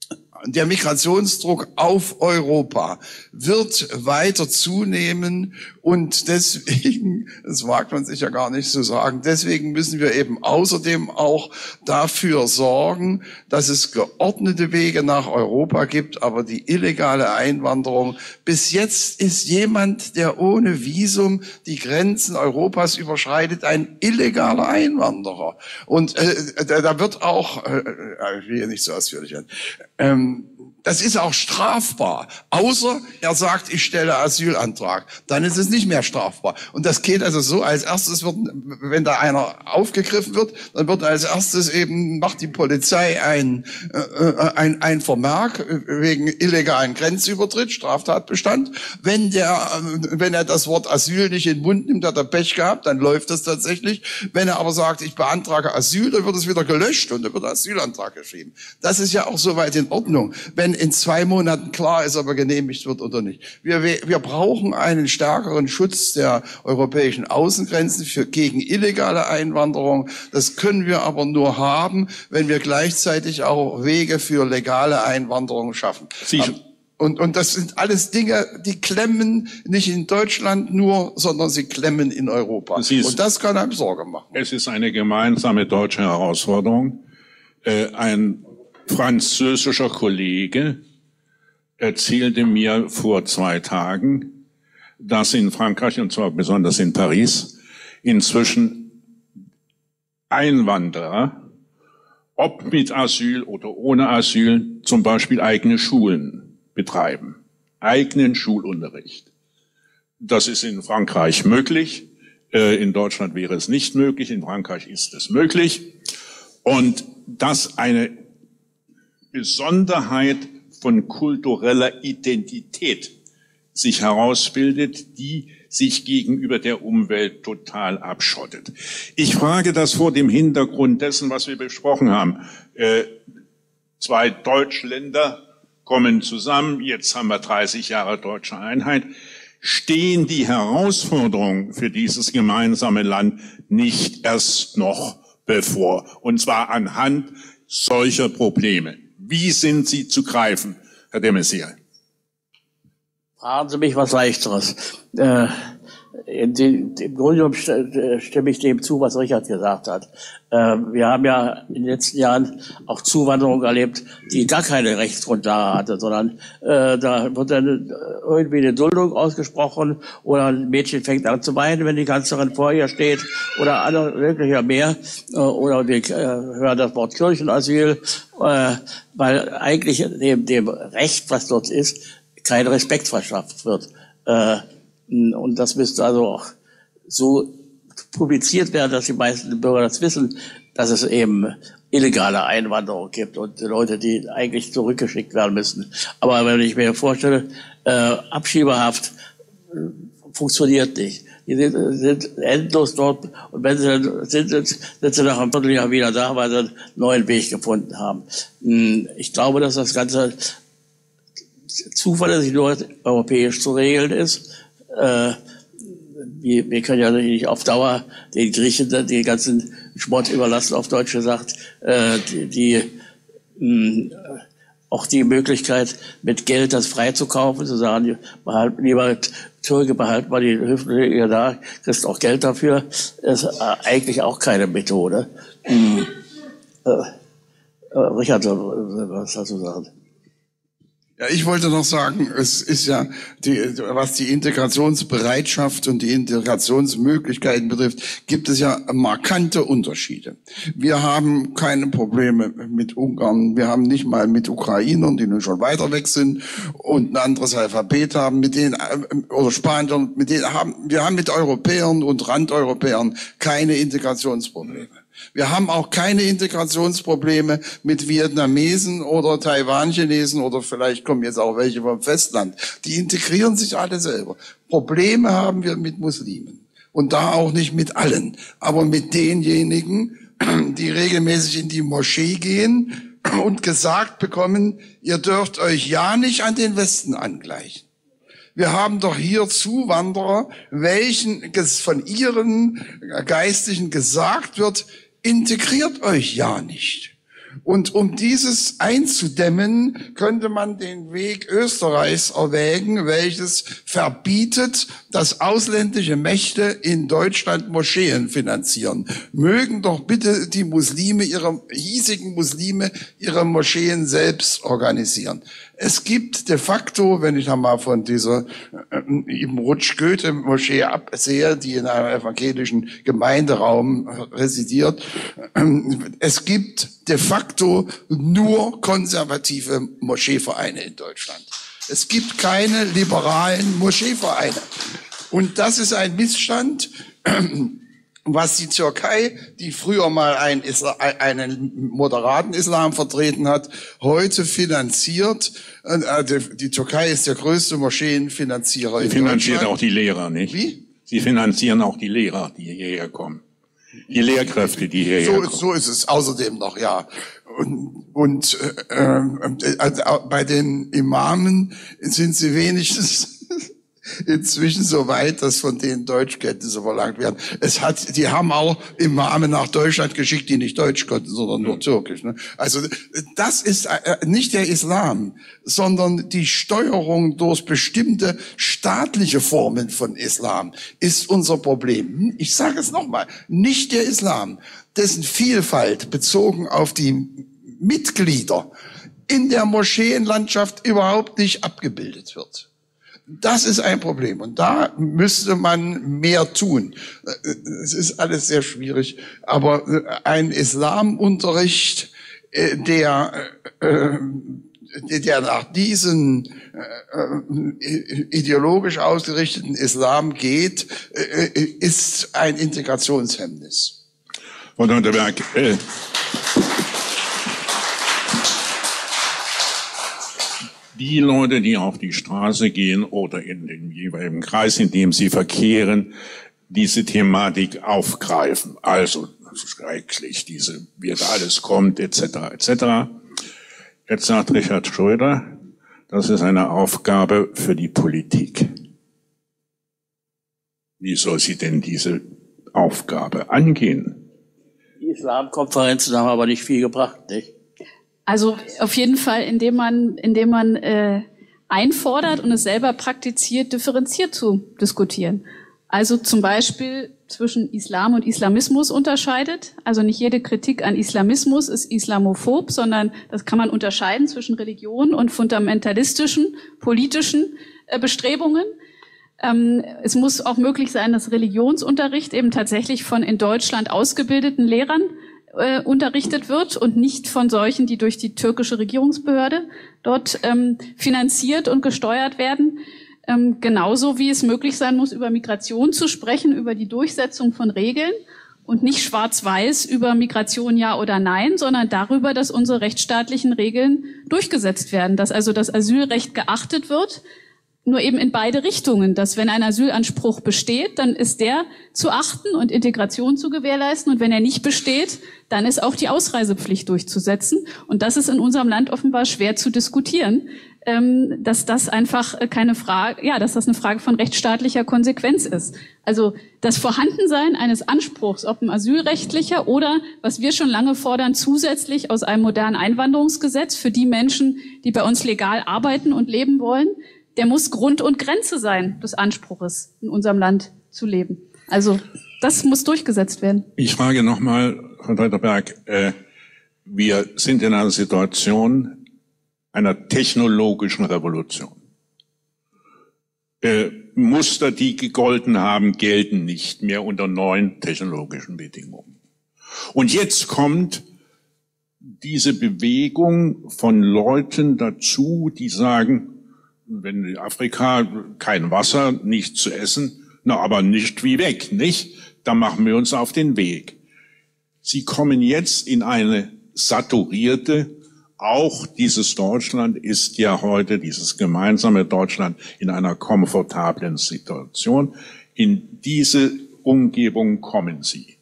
der Migrationsdruck auf Europa wird weiter zunehmen und deswegen, das mag man sich ja gar nicht so sagen, deswegen müssen wir eben außerdem auch dafür sorgen, dass es geordnete Wege nach Europa gibt, aber die illegale Einwanderung, bis jetzt ist jemand, der ohne Visum die Grenzen Europas überschreitet, ein illegaler Einwanderer. Und äh, da wird auch, äh, ich will hier nicht so ausführlich werden, ähm, das ist auch strafbar, außer er sagt, ich stelle Asylantrag. Dann ist es nicht mehr strafbar. Und das geht also so, als erstes wird, wenn da einer aufgegriffen wird, dann wird als erstes eben, macht die Polizei ein, äh, ein, ein Vermerk wegen illegalen Grenzübertritt, Straftatbestand. Wenn der, wenn er das Wort Asyl nicht in den Mund nimmt, hat er Pech gehabt, dann läuft das tatsächlich. Wenn er aber sagt, ich beantrage Asyl, dann wird es wieder gelöscht und dann wird Asylantrag geschrieben. Das ist ja auch soweit in Ordnung, wenn in zwei Monaten klar ist, ob er genehmigt wird oder nicht. Wir, wir brauchen einen stärkeren Schutz der europäischen Außengrenzen für, gegen illegale Einwanderung. Das können wir aber nur haben, wenn wir gleichzeitig auch Wege für legale Einwanderung schaffen. Sie Und, und das sind alles Dinge, die klemmen nicht in Deutschland nur, sondern sie klemmen in Europa. Es ist, und das kann einem Sorge machen. Es ist eine gemeinsame deutsche Herausforderung. Äh, ein französischer Kollege erzählte mir vor zwei Tagen, dass in Frankreich, und zwar besonders in Paris, inzwischen Einwanderer, ob mit Asyl oder ohne Asyl, zum Beispiel eigene Schulen betreiben, eigenen Schulunterricht. Das ist in Frankreich möglich, in Deutschland wäre es nicht möglich, in Frankreich ist es möglich. Und das eine Besonderheit von kultureller Identität sich herausbildet, die sich gegenüber der Umwelt total abschottet. Ich frage das vor dem Hintergrund dessen, was wir besprochen haben. Äh, zwei Deutschländer kommen zusammen, jetzt haben wir dreißig Jahre deutsche Einheit. Stehen die Herausforderungen für dieses gemeinsame Land nicht erst noch bevor? Und zwar anhand solcher Probleme. Wie sind sie zu greifen, Herr de Maizière? Fragen Sie mich was Leichteres. Äh, in den, Im Grunde genommen stimme ich dem zu, was Richard gesagt hat. Äh, wir haben ja in den letzten Jahren auch Zuwanderung erlebt, die gar keine Rechtsgrundlage hatte, sondern äh, da wird dann irgendwie eine Duldung ausgesprochen oder ein Mädchen fängt an zu weinen, wenn die Kanzlerin vor ihr steht oder andere wirklich mehr. Äh, oder wir äh, hören das Wort Kirchenasyl, äh, weil eigentlich dem, dem Recht, was dort ist, kein Respekt verschafft wird. Äh, und das müsste also auch so publiziert werden, dass die meisten Bürger das wissen, dass es eben illegale Einwanderung gibt und Leute, die eigentlich zurückgeschickt werden müssen. Aber wenn ich mir vorstelle, äh, Abschiebehaft äh, funktioniert nicht. Die sind, sind endlos dort und wenn sie dann sind, sind sie nach einem Vierteljahr wieder da, weil sie einen neuen Weg gefunden haben. Ich glaube, dass das Ganze zuverlässig nur europäisch zu regeln ist. Äh, wir, wir können ja nicht auf Dauer den Griechen den ganzen Schmott überlassen, auf Deutsch gesagt, äh, die, die mh, auch die Möglichkeit, mit Geld das freizukaufen, zu sagen, behalt, lieber Türke, behalt mal die Hilfe da, kriegst auch Geld dafür, ist eigentlich auch keine Methode. Mhm. Äh, äh, Richard, was hast du gesagt? Ja, ich wollte noch sagen, es ist ja, die, was die Integrationsbereitschaft und die Integrationsmöglichkeiten betrifft, gibt es ja markante Unterschiede. Wir haben keine Probleme mit Ungarn, wir haben nicht mal mit Ukrainern, die nun schon weiter weg sind und ein anderes Alphabet haben, mit denen, oder Spaniern, mit denen haben, wir haben mit Europäern und Randeuropäern keine Integrationsprobleme. Wir haben auch keine Integrationsprobleme mit Vietnamesen oder Taiwan-Chinesen oder vielleicht kommen jetzt auch welche vom Festland. Die integrieren sich alle selber. Probleme haben wir mit Muslimen. Und da auch nicht mit allen, aber mit denjenigen, die regelmäßig in die Moschee gehen und gesagt bekommen, ihr dürft euch ja nicht an den Westen angleichen. Wir haben doch hier Zuwanderer, welchen von ihren Geistlichen gesagt wird, integriert euch ja nicht. Und um dieses einzudämmen, könnte man den Weg Österreichs erwägen, welches verbietet, dass ausländische Mächte in Deutschland Moscheen finanzieren. Mögen doch bitte die Muslime, ihre hiesigen Muslime, ihre Moscheen selbst organisieren. Es gibt de facto, wenn ich einmal von dieser äh, Ibn Rutsch Goethe Moschee absehe, die in einem evangelischen Gemeinderaum residiert, äh, es gibt de facto nur konservative Moscheevereine in Deutschland. Es gibt keine liberalen Moscheevereine. Und das ist ein Missstand, was die Türkei, die früher mal einen, Isla- einen moderaten Islam vertreten hat, heute finanziert. Die Türkei ist der größte Moscheenfinanzierer in Deutschland. Sie finanziert auch die Lehrer, nicht? Wie? Sie finanzieren auch die Lehrer, die hierher kommen. Die Lehrkräfte, die hierher So, kommen. so ist es außerdem noch, ja. Und, und äh, also bei den Imamen sind sie wenigstens inzwischen so weit, dass von denen Deutschkenntnisse verlangt werden. Es hat, die haben auch Imame nach Deutschland geschickt, die nicht Deutsch konnten, sondern nur Türkisch. Ne? Also das ist nicht der Islam, sondern die Steuerung durch bestimmte staatliche Formen von Islam ist unser Problem. Ich sage es nochmal, nicht der Islam, dessen Vielfalt bezogen auf die Mitglieder in der Moscheenlandschaft überhaupt nicht abgebildet wird. Das ist ein Problem und da müsste man mehr tun. Es ist alles sehr schwierig, aber ein Islamunterricht, der, der nach diesen ideologisch ausgerichteten Islam geht, ist ein Integrationshemmnis. Frau Teuteberg, äh, die Leute, die auf die Straße gehen oder in den jeweiligen Kreis, in dem sie verkehren, diese Thematik aufgreifen. Also schrecklich, diese, wie das alles kommt, et cetera, et cetera. Jetzt sagt Richard Schröder, das ist eine Aufgabe für die Politik. Wie soll sie denn diese Aufgabe angehen? Die Islamkonferenzen haben aber nicht viel gebracht, nicht? Also auf jeden Fall, indem man, indem man äh, einfordert und es selber praktiziert, differenziert zu diskutieren. Also zum Beispiel zwischen Islam und Islamismus unterscheidet. Also nicht jede Kritik an Islamismus ist islamophob, sondern das kann man unterscheiden zwischen Religion und fundamentalistischen, politischen äh, Bestrebungen. Ähm, es muss auch möglich sein, dass Religionsunterricht eben tatsächlich von in Deutschland ausgebildeten Lehrern äh, unterrichtet wird und nicht von solchen, die durch die türkische Regierungsbehörde dort ähm, finanziert und gesteuert werden. Ähm, genauso wie es möglich sein muss, über Migration zu sprechen, über die Durchsetzung von Regeln und nicht schwarz-weiß über Migration ja oder nein, sondern darüber, dass unsere rechtsstaatlichen Regeln durchgesetzt werden, dass also das Asylrecht geachtet wird, nur eben in beide Richtungen, dass wenn ein Asylanspruch besteht, dann ist der zu achten und Integration zu gewährleisten und wenn er nicht besteht, dann ist auch die Ausreisepflicht durchzusetzen und das ist in unserem Land offenbar schwer zu diskutieren, dass das einfach keine Frage, ja, dass das eine Frage von rechtsstaatlicher Konsequenz ist. Also das Vorhandensein eines Anspruchs, ob ein asylrechtlicher oder, was wir schon lange fordern, zusätzlich aus einem modernen Einwanderungsgesetz für die Menschen, die bei uns legal arbeiten und leben wollen, der muss Grund und Grenze sein des Anspruches, in unserem Land zu leben. Also das muss durchgesetzt werden. Ich frage nochmal, Frau Teuteberg, äh, wir sind in einer Situation einer technologischen Revolution. Äh, Muster, die gegolten haben, gelten nicht mehr unter neuen technologischen Bedingungen. Und jetzt kommt diese Bewegung von Leuten dazu, die sagen, wenn in Afrika kein Wasser, nichts zu essen, na aber nicht wie weg, nicht? Da machen wir uns auf den Weg. Sie kommen jetzt in eine saturierte, auch dieses Deutschland ist ja heute, dieses gemeinsame Deutschland, in einer komfortablen Situation. In diese Umgebung kommen Sie.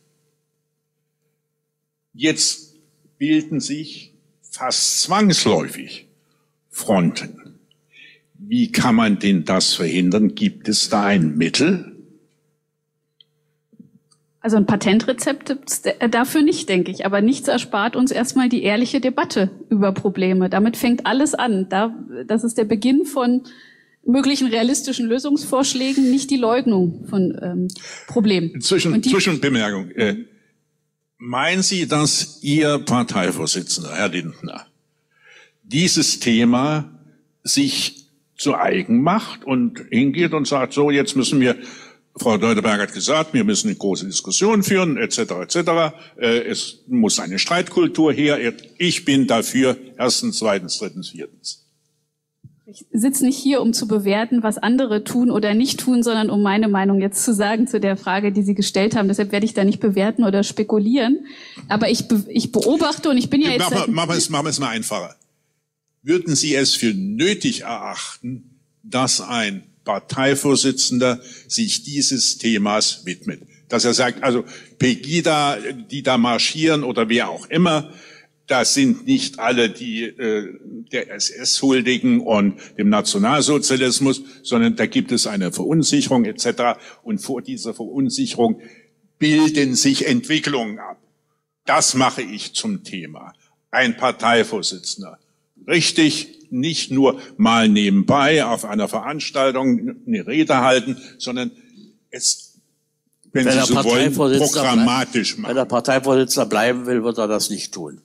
Jetzt bilden sich fast zwangsläufig Fronten. Wie kann man denn das verhindern? Gibt es da ein Mittel? Also ein Patentrezept dafür nicht, denke ich. Aber nichts erspart uns erstmal die ehrliche Debatte über Probleme. Damit fängt alles an. Da, das ist der Beginn von möglichen realistischen Lösungsvorschlägen, nicht die Leugnung von ähm, Problemen. Zwischen, die, Zwischenbemerkung. Äh, meinen Sie, dass Ihr Parteivorsitzender, Herr Lindner, dieses Thema sich zu eigen macht und hingeht und sagt, so, jetzt müssen wir, Frau Teuteberg hat gesagt, wir müssen eine große Diskussion führen, et cetera, et cetera. Äh, es muss eine Streitkultur her. Ich bin dafür, erstens, zweitens, drittens, viertens. Ich sitze nicht hier, um zu bewerten, was andere tun oder nicht tun, sondern um meine Meinung jetzt zu sagen zu der Frage, die Sie gestellt haben. Deshalb werde ich da nicht bewerten oder spekulieren. Aber ich, be ich beobachte und ich bin ja jetzt... Machen wir es machen wir es mal einfacher. Würden Sie es für nötig erachten, dass ein Parteivorsitzender sich dieses Themas widmet? Dass er sagt, also Pegida, die da marschieren oder wer auch immer, das sind nicht alle, die äh, der S S huldigen und dem Nationalsozialismus, sondern da gibt es eine Verunsicherung et cetera. Und vor dieser Verunsicherung bilden sich Entwicklungen ab. Das mache ich zum Thema. Ein Parteivorsitzender. Richtig, nicht nur mal nebenbei auf einer Veranstaltung eine Rede halten, sondern es, wenn, wenn Sie so wollen, programmatisch machen. Wenn der Parteivorsitzender bleiben will, wird er das nicht tun.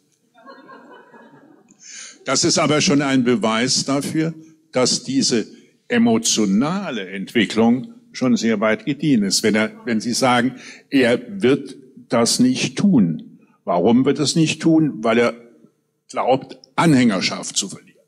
Das ist aber schon ein Beweis dafür, dass diese emotionale Entwicklung schon sehr weit gediehen ist. Wenn er, wenn Sie sagen, er wird das nicht tun. Warum wird er es nicht tun? Weil er glaubt, Anhängerschaft zu verlieren.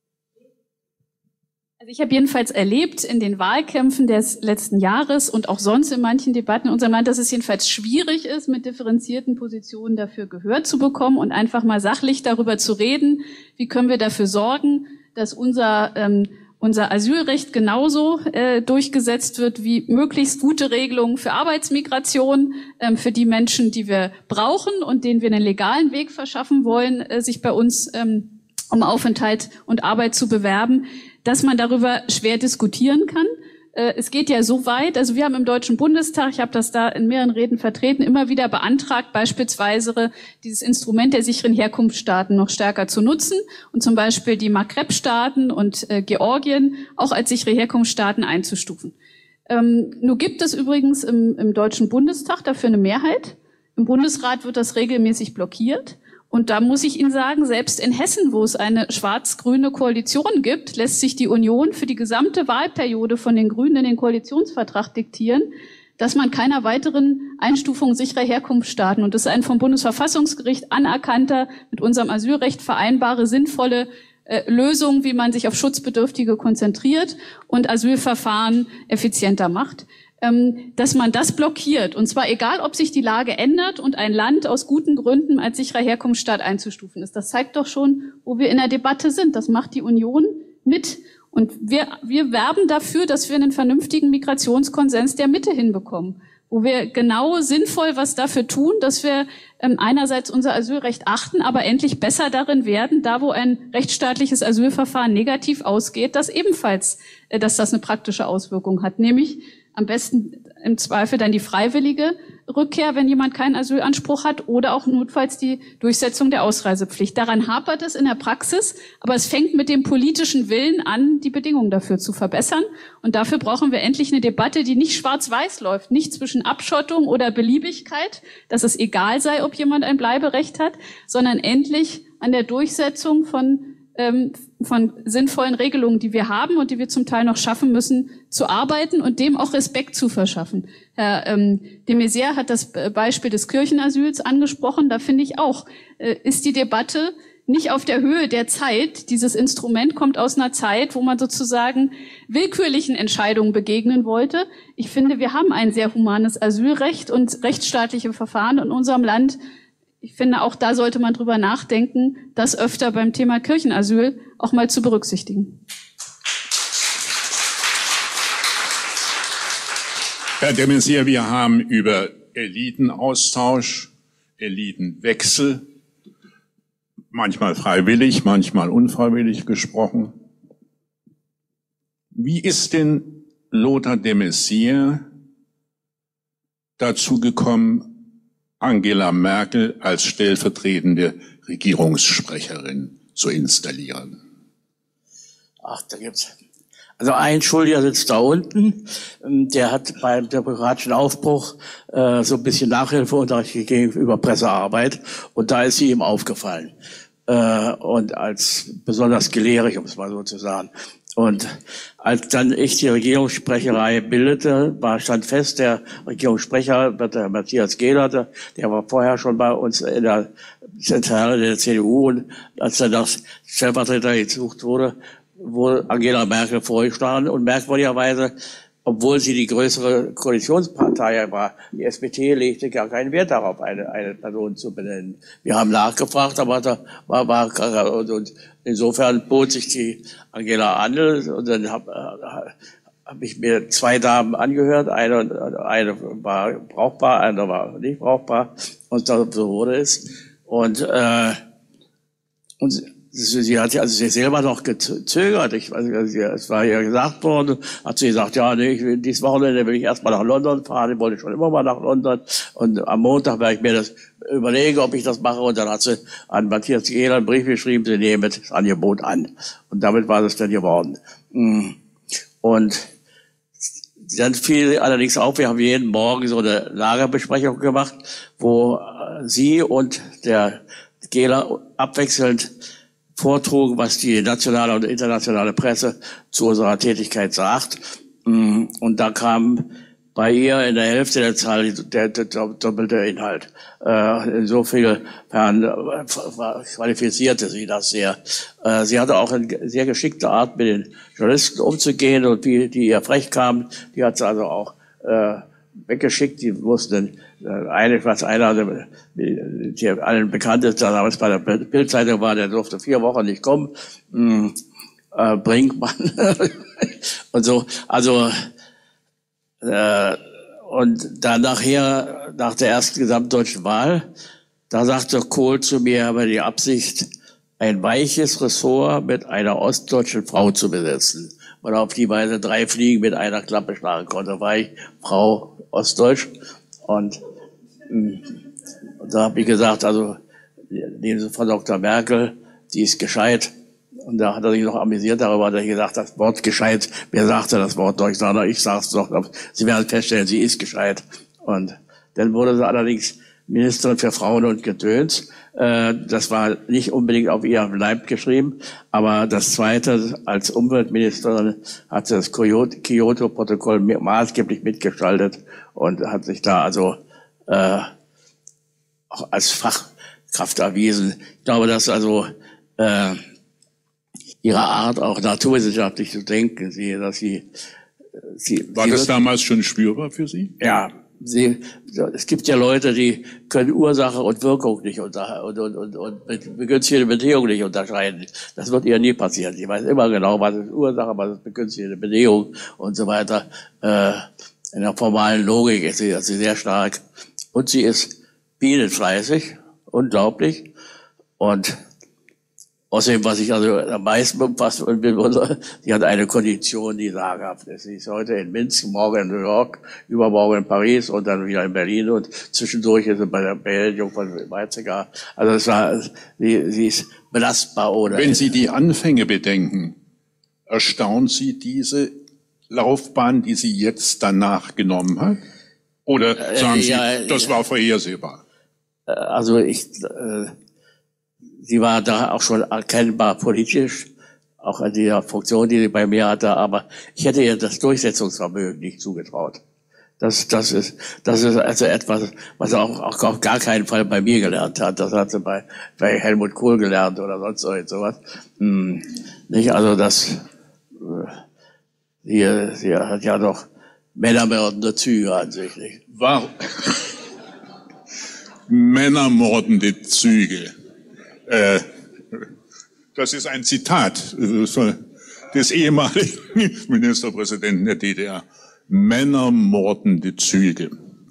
Also ich habe jedenfalls erlebt in den Wahlkämpfen des letzten Jahres und auch sonst in manchen Debatten in unserem Land, dass es jedenfalls schwierig ist, mit differenzierten Positionen dafür Gehör zu bekommen und einfach mal sachlich darüber zu reden, wie können wir dafür sorgen, dass unser ähm, unser Asylrecht genauso äh, durchgesetzt wird wie möglichst gute Regelungen für Arbeitsmigration, ähm, für die Menschen, die wir brauchen und denen wir einen legalen Weg verschaffen wollen, äh, sich bei uns ähm, um Aufenthalt und Arbeit zu bewerben, dass man darüber schwer diskutieren kann. Äh, es geht ja so weit, also wir haben im Deutschen Bundestag, ich habe das da in mehreren Reden vertreten, immer wieder beantragt, beispielsweise dieses Instrument der sicheren Herkunftsstaaten noch stärker zu nutzen und zum Beispiel die Maghreb-Staaten und äh, Georgien auch als sichere Herkunftsstaaten einzustufen. Ähm, nur gibt es übrigens im, im Deutschen Bundestag dafür eine Mehrheit. Im Bundesrat wird das regelmäßig blockiert. Und da muss ich Ihnen sagen, selbst in Hessen, wo es eine schwarz-grüne Koalition gibt, lässt sich die Union für die gesamte Wahlperiode von den Grünen in den Koalitionsvertrag diktieren, dass man keiner weiteren Einstufung sicherer Herkunftsstaaten, und das ist ein vom Bundesverfassungsgericht anerkannter, mit unserem Asylrecht vereinbare, sinnvolle äh, Lösung, wie man sich auf Schutzbedürftige konzentriert und Asylverfahren effizienter macht, dass man das blockiert. Und zwar egal, ob sich die Lage ändert und ein Land aus guten Gründen als sicherer Herkunftsstaat einzustufen ist. Das zeigt doch schon, wo wir in der Debatte sind. Das macht die Union mit. Und wir, wir werben dafür, dass wir einen vernünftigen Migrationskonsens der Mitte hinbekommen, wo wir genau sinnvoll was dafür tun, dass wir ähm, einerseits unser Asylrecht achten, aber endlich besser darin werden, da wo ein rechtsstaatliches Asylverfahren negativ ausgeht, dass ebenfalls, äh, dass das eine praktische Auswirkung hat, nämlich am besten im Zweifel dann die freiwillige Rückkehr, wenn jemand keinen Asylanspruch hat, oder auch notfalls die Durchsetzung der Ausreisepflicht. Daran hapert es in der Praxis, aber es fängt mit dem politischen Willen an, die Bedingungen dafür zu verbessern. Und dafür brauchen wir endlich eine Debatte, die nicht schwarz-weiß läuft, nicht zwischen Abschottung oder Beliebigkeit, dass es egal sei, ob jemand ein Bleiberecht hat, sondern endlich an der Durchsetzung von von sinnvollen Regelungen, die wir haben und die wir zum Teil noch schaffen müssen, zu arbeiten und dem auch Respekt zu verschaffen. Herr ähm, de Maizière hat das Beispiel des Kirchenasyls angesprochen. Da finde ich auch, äh, ist die Debatte nicht auf der Höhe der Zeit. Dieses Instrument kommt aus einer Zeit, wo man sozusagen willkürlichen Entscheidungen begegnen wollte. Ich finde, wir haben ein sehr humanes Asylrecht und rechtsstaatliche Verfahren in unserem Land. Ich finde, auch da sollte man drüber nachdenken, das öfter beim Thema Kirchenasyl auch mal zu berücksichtigen. Herr de Maizière, wir haben über Elitenaustausch, Elitenwechsel, manchmal freiwillig, manchmal unfreiwillig gesprochen. Wie ist denn Lothar de Maizière dazu gekommen, Angela Merkel als stellvertretende Regierungssprecherin zu installieren? Ach, da gibt's. Also ein Schuldiger sitzt da unten, der hat beim demokratischen Aufbruch äh, so ein bisschen Nachhilfeunterricht gegeben über Pressearbeit und da ist sie ihm aufgefallen. Äh, und als besonders gelehrig, um es mal so zu sagen. Und als dann ich die Regierungssprecherei bildete, war stand fest, der Regierungssprecher, der Matthias Gehlert, der war vorher schon bei uns in der Zentrale der C D U und als dann das Stellvertreter gesucht wurde, wurde Angela Merkel vorgeschlagen und merkwürdigerweise, obwohl sie die größere Koalitionspartei war, die S P D legte gar keinen Wert darauf, eine, eine Person zu benennen. Wir haben nachgefragt, aber da war, war und, und insofern bot sich die Angela an und dann habe hab ich mir zwei Damen angehört, eine, eine war brauchbar, eine war nicht brauchbar und so wurde es. Und, äh, und sie hat ja also sie selber noch gezögert. Ich weiß nicht, es war ja gesagt worden, hat sie gesagt, ja, nee, ich will, dieses Wochenende will ich erstmal nach London fahren. Ich wollte schon immer mal nach London. Und am Montag werde ich mir das überlegen, ob ich das mache. Und dann hat sie an Matthias Gehlert einen Brief geschrieben, sie nehmen das Angebot an. Und damit war es dann geworden. Und dann fiel allerdings auf, wir haben jeden Morgen so eine Lagerbesprechung gemacht, wo sie und der Gehlert abwechselnd vortrugen, was die nationale und internationale Presse zu unserer Tätigkeit sagt. Und da kam bei ihr in der Hälfte der Zahl der, der, der doppelte Inhalt. Äh, insofern qualifizierte sie das sehr. Äh, sie hatte auch eine sehr geschickte Art, mit den Journalisten umzugehen und wie die ihr frech kamen, die hat sie also auch äh, weggeschickt. Die wussten äh, eine, was einer, der allen bekannt ist, der damals bei der Bildzeitung war, der durfte vier Wochen nicht kommen. Hm, äh, Brinkmann und so. Also äh, und dann nachher, nach der ersten gesamtdeutschen Wahl, da sagte Kohl zu mir, er habe die Absicht, ein weiches Ressort mit einer ostdeutschen Frau zu besetzen. Und auf die Weise drei Fliegen mit einer Klappe schlagen konnte. War ich Frau Ostdeutsch. Und, und da habe ich gesagt, also nehmen Sie Frau Doktor Merkel, die ist gescheit. Und da hat er sich noch amüsiert darüber, dass ich gesagt, das Wort gescheit, wer sagte das Wort Deutsch? Ich sag's doch, Sie werden feststellen, sie ist gescheit. Und dann wurde sie allerdings Ministerin für Frauen und Gedöns. Das war nicht unbedingt auf ihrem Leib geschrieben, aber das Zweite, als Umweltministerin hat sie das Kyoto-Protokoll maßgeblich mitgestaltet und hat sich da also äh, auch als Fachkraft erwiesen. Ich glaube, dass also äh, ihre Art, auch naturwissenschaftlich zu denken, sie, dass sie, sie war sie das wird, damals schon spürbar für Sie? Ja. Sie, es gibt ja Leute, die können Ursache und Wirkung nicht unter, und, und, und, und begünstigende Bedingung nicht unterscheiden. Das wird ihr nie passieren. Sie weiß immer genau, was ist Ursache, was ist begünstigende Bedingung und so weiter. Äh, in der formalen Logik ist sie, ist sie sehr stark. Und sie ist bienenfleißig, unglaublich. Und außerdem, was ich also am meisten umfasst und bewundere, die hat eine Kondition, die sagenhaft ist. Sie ist heute in Minsk, morgen in New York, übermorgen in Paris und dann wieder in Berlin und zwischendurch ist sie bei der Beerdigung von Weizsäcker. Also es war, sie, sie ist belastbar ohne. Wenn Sie die Anfänge bedenken, erstaunt Sie diese Laufbahn, die sie jetzt danach genommen hat? Oder sagen Sie, ja, das war vorhersehbar? Also ich... Äh, Sie war da auch schon erkennbar politisch, auch an dieser Funktion, die sie bei mir hatte, aber ich hätte ihr das Durchsetzungsvermögen nicht zugetraut. Das, das ist, das ist also etwas, was sie auch, auch auf gar keinen Fall bei mir gelernt hat. Das hat sie bei, bei Helmut Kohl gelernt oder sonst sowas. Hm, nicht, also das, sie, sie hat ja doch männermordende Züge an sich, nicht? War männermordende Züge. Äh, das ist ein Zitat des ehemaligen Ministerpräsidenten der D D R. Männermordende Züge.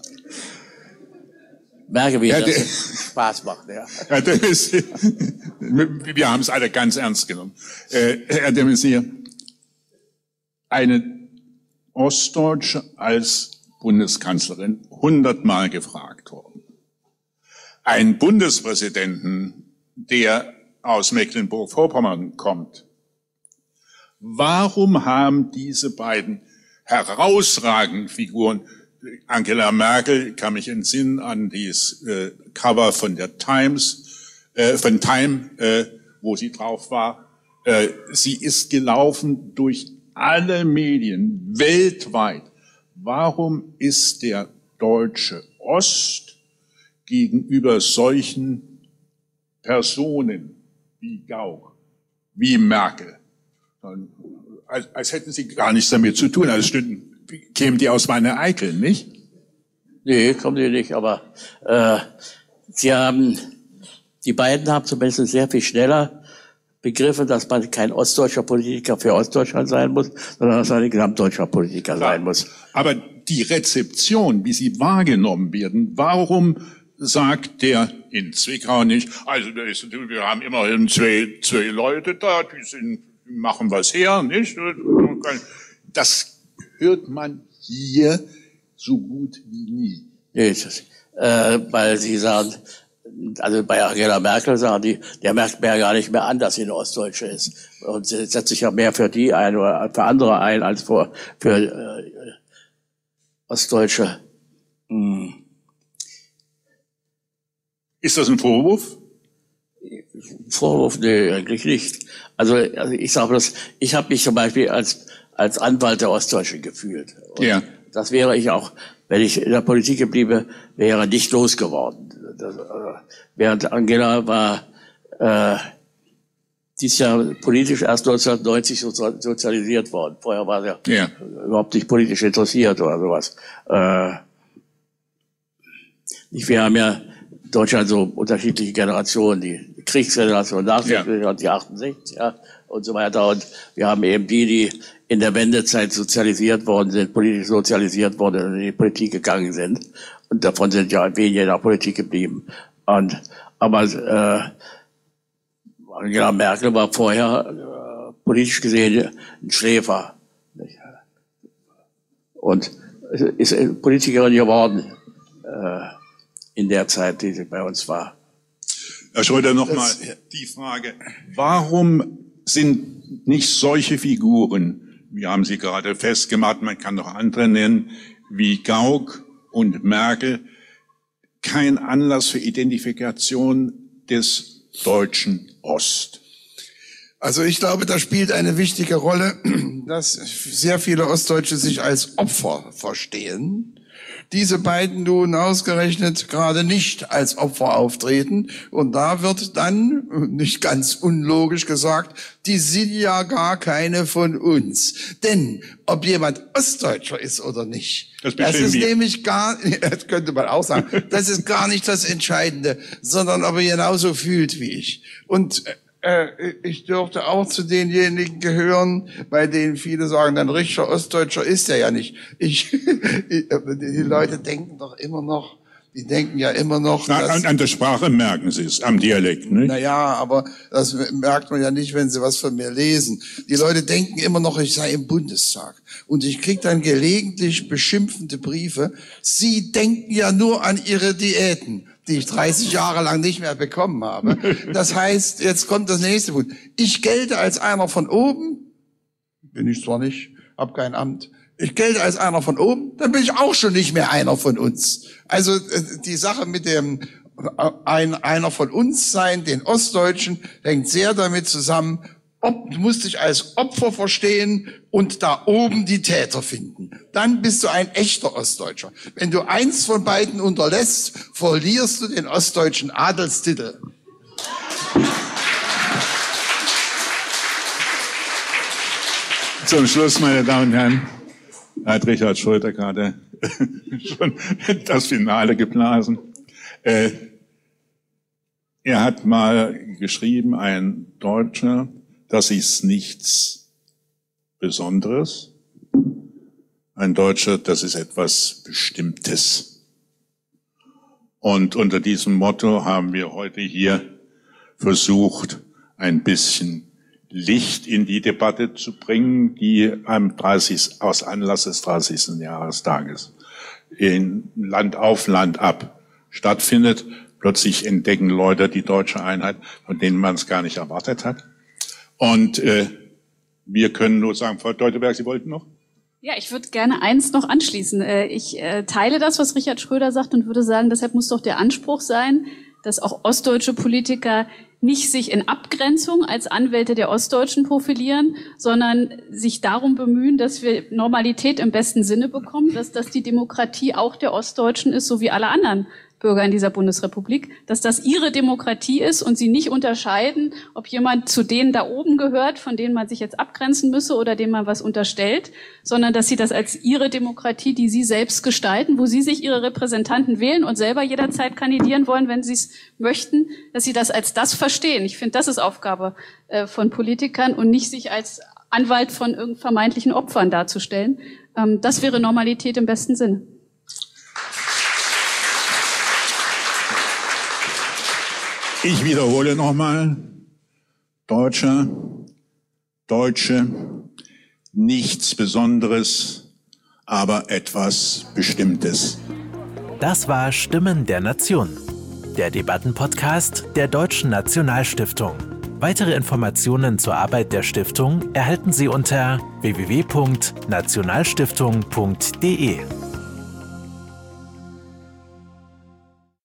Merke, wie ja, das der, Spaß macht. Ja. Ja, das ist, wir haben es alle ganz ernst genommen. Äh, Herr de Maizière, eine Ostdeutsche als Bundeskanzlerin hundertmal gefragt worden. Ein Bundespräsidenten, der aus Mecklenburg-Vorpommern kommt, warum haben diese beiden herausragenden Figuren, Angela Merkel, kann mich entsinnen an dieses äh, Cover von der Times, äh, von Time, äh, wo sie drauf war, äh, sie ist gelaufen durch alle Medien weltweit. Warum ist der deutsche Ost gegenüber solchen Personen wie Gauck, wie Merkel, als, als hätten sie gar nichts damit zu tun, als stünden, kämen die aus meiner Eikel, nicht? Nee, kommen die nicht, aber äh, sie haben, die beiden haben zumindest sehr viel schneller begriffen, dass man kein ostdeutscher Politiker für Ostdeutschland sein muss, sondern dass man ein gesamtdeutscher Politiker Klar. sein muss. Aber die Rezeption, wie sie wahrgenommen werden, warum sagt der in Zwickau nicht, also wir haben immerhin zwei, zwei Leute da, die sind, die machen was her, nicht? Das hört man hier so gut wie nie. Nee, das, äh, weil sie sagen, also bei Angela Merkel sagen die, der merkt mir ja gar nicht mehr an, dass sie eine Ostdeutsche ist. Und sie setzt sich ja mehr für die ein oder für andere ein, als für, für äh, Ostdeutsche. Hm. Ist das ein Vorwurf? Vorwurf? Nee, eigentlich nicht. Also, also ich sage das, ich habe mich zum Beispiel als als Anwalt der Ostdeutschen gefühlt. Und ja. Das wäre ich auch, wenn ich in der Politik geblieben wäre, nicht losgeworden. Das, äh, während Angela war äh, dieses Jahr politisch erst neunzehnhundertneunzig sozialisiert worden. Vorher war er ja. überhaupt nicht politisch interessiert oder sowas. Äh, wir haben ja in Deutschland so unterschiedliche Generationen, die Kriegsgeneration, Nachkriegsgeneration, ja. die achtundsechziger und so weiter. Und wir haben eben die, die in der Wendezeit sozialisiert worden sind, politisch sozialisiert worden und in die Politik gegangen sind. Und davon sind ja wenige in der Politik geblieben. Und, aber äh, Angela Merkel war vorher äh, politisch gesehen ein Schläfer. Und ist Politikerin geworden äh, in der Zeit, die sie bei uns war. Herr Schröder, nochmal die Frage, warum sind nicht solche Figuren, wir haben sie gerade festgemacht, man kann noch andere nennen, wie Gauck und Merkel, kein Anlass für Identifikation des deutschen Ost? Also ich glaube, da spielt eine wichtige Rolle, dass sehr viele Ostdeutsche sich als Opfer verstehen. Diese beiden nun ausgerechnet gerade nicht als Opfer auftreten. Und da wird dann, nicht ganz unlogisch gesagt, die sind ja gar keine von uns. Denn ob jemand Ostdeutscher ist oder nicht, das, das ist wir. nämlich gar, das könnte man auch sagen, das ist gar nicht das Entscheidende, sondern ob er genauso fühlt wie ich. Und Äh, ich dürfte auch zu denjenigen gehören, bei denen viele sagen, ein richtiger Ostdeutscher ist er ja nicht. Ich, die Leute denken doch immer noch, die denken ja immer noch, Na, dass, an, an der Sprache merken sie es, am Dialekt, ne? Naja, aber das merkt man ja nicht, wenn sie was von mir lesen. Die Leute denken immer noch, ich sei im Bundestag. Und ich krieg dann gelegentlich beschimpfende Briefe. Sie denken ja nur an ihre Diäten, die ich dreißig Jahre lang nicht mehr bekommen habe. Das heißt, jetzt kommt das nächste Punkt. Ich gelte als einer von oben, bin ich zwar nicht, hab kein Amt, ich gelte als einer von oben, dann bin ich auch schon nicht mehr einer von uns. Also die Sache mit dem ein, einer von uns sein, den Ostdeutschen, hängt sehr damit zusammen, ob, du musst dich als Opfer verstehen und da oben die Täter finden. Dann bist du ein echter Ostdeutscher. Wenn du eins von beiden unterlässt, verlierst du den ostdeutschen Adelstitel. Zum Schluss, meine Damen und Herren, hat Richard Schröder gerade schon das Finale geblasen. Äh, er hat mal geschrieben, ein Deutscher, das ist nichts Besonderes. Ein Deutscher, das ist etwas Bestimmtes. Und unter diesem Motto haben wir heute hier versucht, ein bisschen Licht in die Debatte zu bringen, die am dreißigsten aus Anlass des dreißigsten Jahrestages in Land auf Land ab stattfindet. Plötzlich entdecken Leute die deutsche Einheit, von denen man es gar nicht erwartet hat. Und äh, wir können nur sagen, Frau Teuteberg, Sie wollten noch? Ja, ich würde gerne eins noch anschließen. Ich äh, teile das, was Richard Schröder sagt, und würde sagen, deshalb muss doch der Anspruch sein, dass auch ostdeutsche Politiker nicht sich in Abgrenzung als Anwälte der Ostdeutschen profilieren, sondern sich darum bemühen, dass wir Normalität im besten Sinne bekommen, dass das die Demokratie auch der Ostdeutschen ist, so wie alle anderen Bürger in dieser Bundesrepublik, dass das ihre Demokratie ist und sie nicht unterscheiden, ob jemand zu denen da oben gehört, von denen man sich jetzt abgrenzen müsse oder dem man was unterstellt, sondern dass sie das als ihre Demokratie, die sie selbst gestalten, wo sie sich ihre Repräsentanten wählen und selber jederzeit kandidieren wollen, wenn sie es möchten, dass sie das als das verstehen. Ich finde, das ist Aufgabe äh, von Politikern und nicht sich als Anwalt von irgend vermeintlichen Opfern darzustellen. Ähm, das wäre Normalität im besten Sinne. Ich wiederhole nochmal, Deutscher, Deutsche, nichts Besonderes, aber etwas Bestimmtes. Das war Stimmen der Nation, der Debattenpodcast der Deutschen Nationalstiftung. Weitere Informationen zur Arbeit der Stiftung erhalten Sie unter w w w punkt nationalstiftung punkt d e.